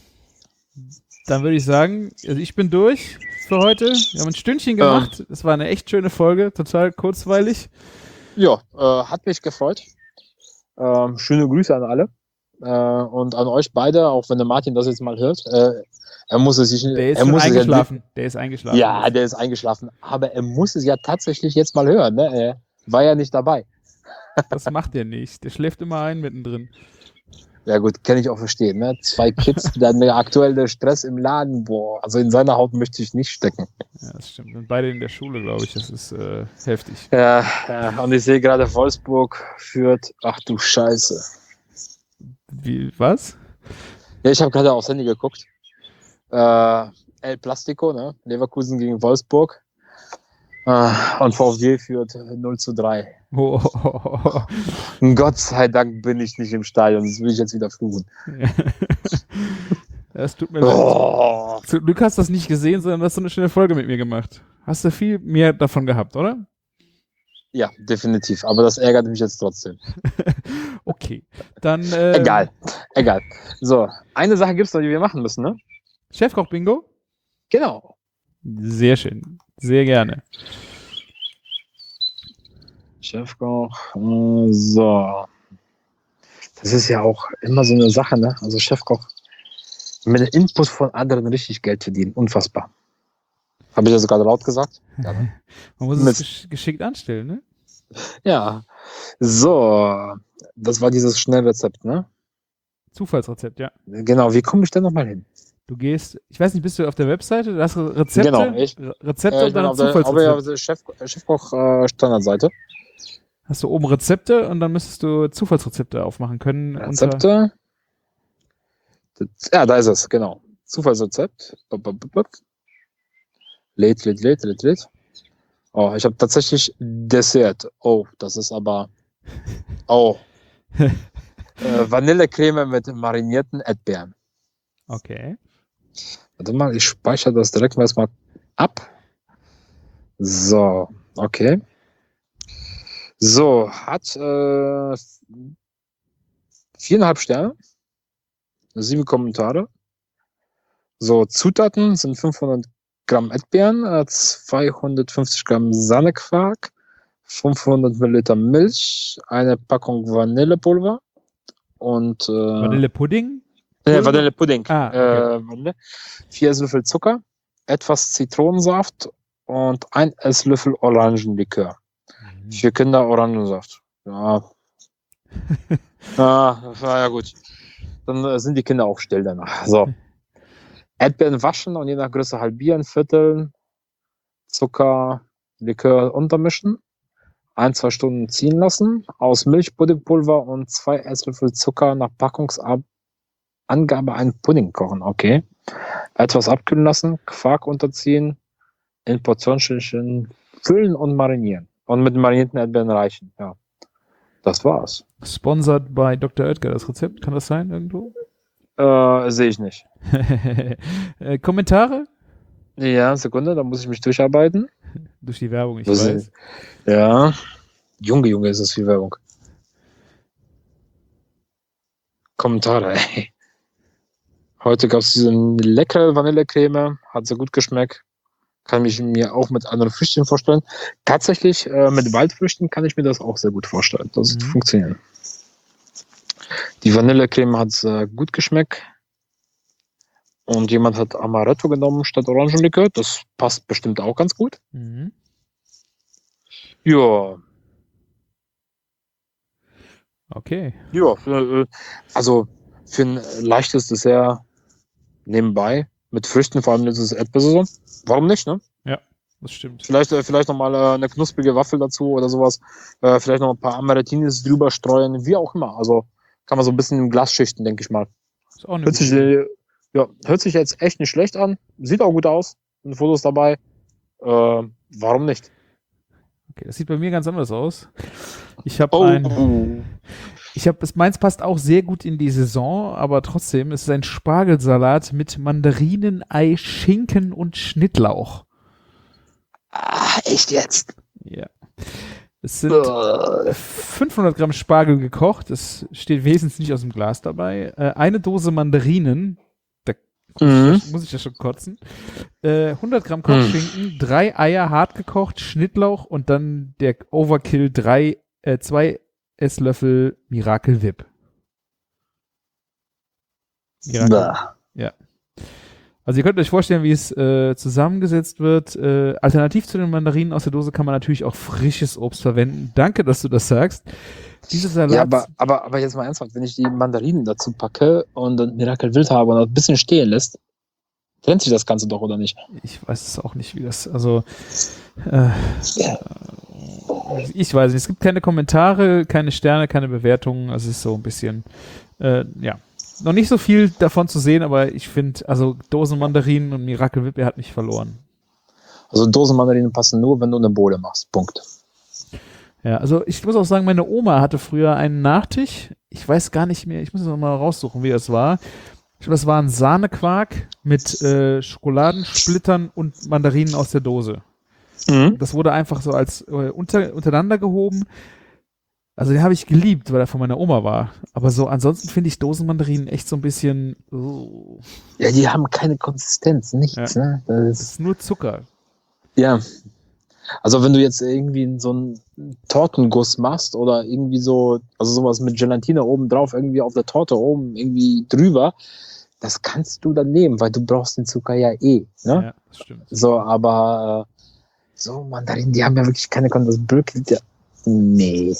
Dann würde ich sagen, also ich bin durch für heute. Wir haben ein Stündchen gemacht. Es war eine echt schöne Folge, total kurzweilig. Ja, äh, hat mich gefreut. Ähm, schöne Grüße an alle äh, und an euch beide, auch wenn der Martin das jetzt mal hört. Äh, er muss es sich, Der ist er schon muss eingeschlafen. Es Der ist eingeschlafen. ja, ja, der ist eingeschlafen, aber er muss es ja tatsächlich jetzt mal hören. Ne? Er war ja nicht dabei. Das macht er nicht. Der schläft immer ein mittendrin. Ja gut, kann ich auch verstehen. Ne? Zwei Kids, dann der aktuelle Stress im Laden, boah, also in seiner Haut möchte ich nicht stecken. Ja, das stimmt. Und beide in der Schule, glaube ich. Das ist äh, heftig. Ja, ja, und ich sehe gerade Wolfsburg führt, ach du Scheiße. Wie, was? Ja, ich habe gerade aufs Handy geguckt. Äh, El Plastico, ne? Leverkusen gegen Wolfsburg. Äh, und VfG führt null zu drei. Oh, oh, oh, oh. Gott sei Dank bin ich nicht im Stadion, das will ich jetzt wieder fluchen. Es tut mir leid. Oh. Zum Glück hast du das nicht gesehen, sondern hast du eine schöne Folge mit mir gemacht. Hast du viel mehr davon gehabt, oder? Ja, definitiv. Aber das ärgert mich jetzt trotzdem. Okay. Dann. Äh, Egal. Egal. So, eine Sache gibt es noch, die wir machen müssen, ne? Chefkoch-Bingo? Genau. Sehr schön. Sehr gerne. Chefkoch. äh, So. Das ist ja auch immer so eine Sache, ne? Also Chefkoch mit dem Input von anderen richtig Geld verdienen. Unfassbar. Habe ich das gerade laut gesagt? Ja, ne? Man muss es Mist. gesch geschickt anstellen, ne? Ja. So. Das war dieses Schnellrezept, ne? Zufallsrezept, ja. Genau. Wie komme ich denn nochmal hin? Du gehst, ich weiß nicht, bist du auf der Webseite? Du hast Re- Rezepte, Genau, ich- Re- Rezepte Äh, und ich bin dann auf der, auf Zufallsrezept. der Chef, Chefkoch äh, Standardseite. Hast du oben Rezepte und dann müsstest du Zufallsrezepte aufmachen können. Unter, Rezepte. Das- Ja, da ist es, genau. Zufallsrezept. Bup, bup, bup, bup. Lädt, lädt, lädt, lädt, lädt. Oh, ich habe tatsächlich Dessert. Oh, das ist aber. Oh. äh, Vanillecreme mit marinierten Erdbeeren. okay. Warte mal, ich speichere das direkt mal erstmal ab. So, okay. So, hat äh, viereinhalb Sterne, sieben Kommentare. So, Zutaten sind fünfhundert Gramm Erdbeeren, äh, zweihundertfünfzig Gramm Sahnequark, fünfhundert Milliliter Milch, eine Packung Vanillepulver und äh, Vanillepudding? äh, Vanillepudding, Ah, okay. äh, Vanille, vier Esslöffel Zucker, etwas Zitronensaft und ein Esslöffel Orangenlikör. Mhm. Für Kinder Orangensaft. Ja. ah, ja gut. Dann äh, sind die Kinder auch still danach. So. Erdbeeren waschen und je nach Größe halbieren, vierteln, Zucker, Likör untermischen, ein, zwei Stunden ziehen lassen, aus Milch, Puddingpulver und zwei Esslöffel Zucker nach Packungsangabe einen Pudding kochen, okay. Etwas abkühlen lassen, Quark unterziehen, in Portionsschälchen füllen und marinieren. Und mit marinierten Erdbeeren reichen, ja. Das war's. Sponsored by Doktor Oetker, das Rezept, kann das sein irgendwo? Äh, sehe ich nicht. äh, Kommentare? Ja, Sekunde, da muss ich mich durcharbeiten. Durch die Werbung, ich Was weiß. ist- Ja. Junge, Junge, ist das viel Werbung. Kommentare, ey. Heute gab es diese leckere Vanillecreme, hat sehr gut geschmeckt. Kann mich mir auch mit anderen Früchten vorstellen. Tatsächlich, äh, mit Waldfrüchten kann ich mir das auch sehr gut vorstellen. Das Mhm. funktioniert. Die Vanillecreme hat äh, gut geschmeckt. Und jemand hat Amaretto genommen statt Orangenlikör. Das passt bestimmt auch ganz gut. Mhm. Ja, Okay. ja. äh, Also für ein leichtes Dessert nebenbei mit Früchten, vor allem jetzt ist Erdbeersaison. Warum nicht, ne? Das stimmt. Vielleicht, äh, vielleicht nochmal äh, eine knusprige Waffel dazu oder sowas. Äh, vielleicht noch ein paar Amaretinis drüber streuen, wie auch immer. Also kann man so ein bisschen im Glas schichten, denke ich mal. Ist auch eine Hört sich, gute- äh, ja, hört sich jetzt echt nicht schlecht an. Sieht auch gut aus. Sind Fotos dabei. Äh, warum nicht? Okay, das sieht bei mir ganz anders aus. Ich habe Oh, ein, ich habe, meins passt auch sehr gut in die Saison, aber trotzdem, es ist ein Spargelsalat mit Mandarinen, Ei, Schinken und Schnittlauch. ah, echt jetzt? Ja. Es sind Äh, fünfhundert Gramm Spargel gekocht, es steht wesentlich nicht aus dem Glas dabei, äh, eine Dose Mandarinen, da Mhm. muss ich ja schon kotzen, äh, hundert Gramm Kochschinken, drei Eier hart gekocht, Schnittlauch und dann der Overkill, drei, äh, zwei Esslöffel Miracle Whip. Miracle. Bah. Also ihr könnt euch vorstellen, wie es äh, zusammengesetzt wird. Äh, alternativ zu den Mandarinen aus der Dose kann man natürlich auch frisches Obst verwenden. Danke, dass du das sagst. Diese Salat. Ja, aber, aber, aber jetzt mal ernsthaft, wenn ich die Mandarinen dazu packe und dann Miracle Wild habe und das ein bisschen stehen lässt, trennt sich das Ganze doch, oder nicht? Ich weiß es auch nicht, wie das. Also äh, ich weiß nicht. Es gibt keine Kommentare, keine Sterne, keine Bewertungen. Also es ist so ein bisschen äh, ja. Noch nicht so viel davon zu sehen, aber ich finde, also Dosen Mandarinen und Miracle Whip, er hat mich verloren. Also Dosenmandarinen passen nur, wenn du eine Bowle machst. Punkt. Ja, also ich muss auch sagen, meine Oma hatte früher einen Nachtisch. Ich weiß gar nicht mehr, ich muss es noch mal raussuchen, wie das war. Ich glaube, das war ein Sahnequark mit äh, Schokoladensplittern und Mandarinen aus der Dose. Mhm. Das wurde einfach so als äh, unter, untereinander gehoben. Also den habe ich geliebt, weil er von meiner Oma war. Aber so ansonsten finde ich Dosenmandarinen echt so ein bisschen. Oh, Ja, die haben keine Konsistenz, nichts. Ja. Ne? Das das ist, ist nur Zucker. ja. Also wenn du jetzt irgendwie so einen Tortenguss machst oder irgendwie so, also sowas mit Gelatine oben drauf, irgendwie auf der Torte oben irgendwie drüber, das kannst du dann nehmen, weil du brauchst den Zucker ja eh. Ne? Ja, das stimmt. So, aber äh, so Mandarinen, die haben ja wirklich keine Konsistenz. Das Bröckelt ja. Nee,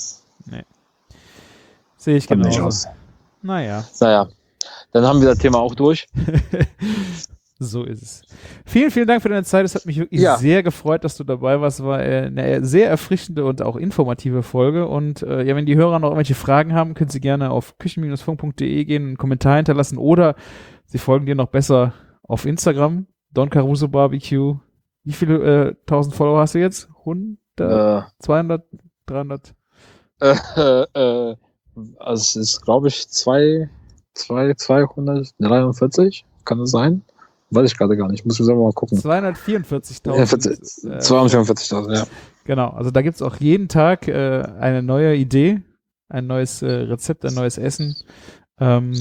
Sehe ich kommt genau. nicht aus. Naja. Naja, dann haben wir das Thema auch durch. So ist es. Vielen, vielen Dank für deine Zeit. Es hat mich wirklich Ja. sehr gefreut, dass du dabei warst. Es war äh, eine sehr erfrischende und auch informative Folge. Und äh, ja, wenn die Hörer noch irgendwelche Fragen haben, können sie gerne auf küchen Bindestrich funk punkt de gehen, einen Kommentar hinterlassen oder sie folgen dir noch besser auf Instagram. Don Caruso Barbecue. Wie viele äh, tausend Follower hast du jetzt? hundert, Äh, zweihundert, dreihundert? äh, äh, also es ist, glaube ich, zwei, zwei, zweihundertdreiundvierzig. Kann das sein? Weiß ich gerade gar nicht. Muss ich selber mal gucken. zweihundertvierundvierzigtausend. äh, zweihundertvierundvierzigtausend, ja. Genau, also da gibt es auch jeden Tag äh, eine neue Idee, ein neues äh, Rezept, ein neues Essen. Ähm,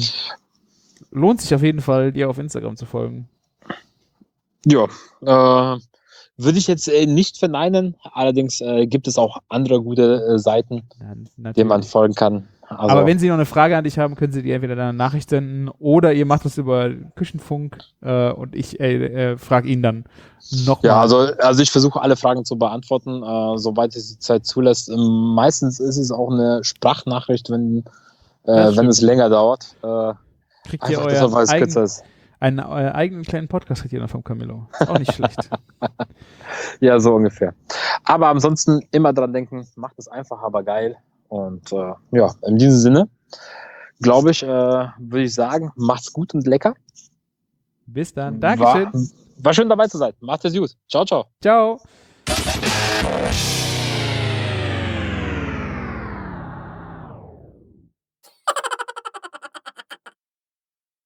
lohnt sich auf jeden Fall, dir auf Instagram zu folgen. Ja, äh, würde ich jetzt äh, nicht verneinen. Allerdings äh, gibt es auch andere gute äh, Seiten, Ja, denen man folgen kann. Also, aber wenn Sie noch eine Frage an dich haben, können Sie die entweder dann eine Nachricht senden oder ihr macht das über Küchenfunk äh, und ich äh, äh, frage ihn dann nochmal. ja, also, also ich versuche alle Fragen zu beantworten, äh, soweit es die Zeit zulässt. Ähm, meistens ist es auch eine Sprachnachricht, wenn, äh, wenn es länger dauert. Äh, Kriegt ihr einfach deshalb, weil euren es eigen, kürzer ist. einen äh, eigenen kleinen Podcast kriegt ihr dann vom Camillo. Ist auch nicht schlecht. Ja, so ungefähr. Aber ansonsten immer dran denken, macht es einfach, aber geil. Und äh, ja, in diesem Sinne, glaube ich, äh, würde ich sagen, macht's gut und lecker. Bis dann. Dankeschön. War, war schön dabei zu sein. Macht es gut. Ciao, ciao. Ciao.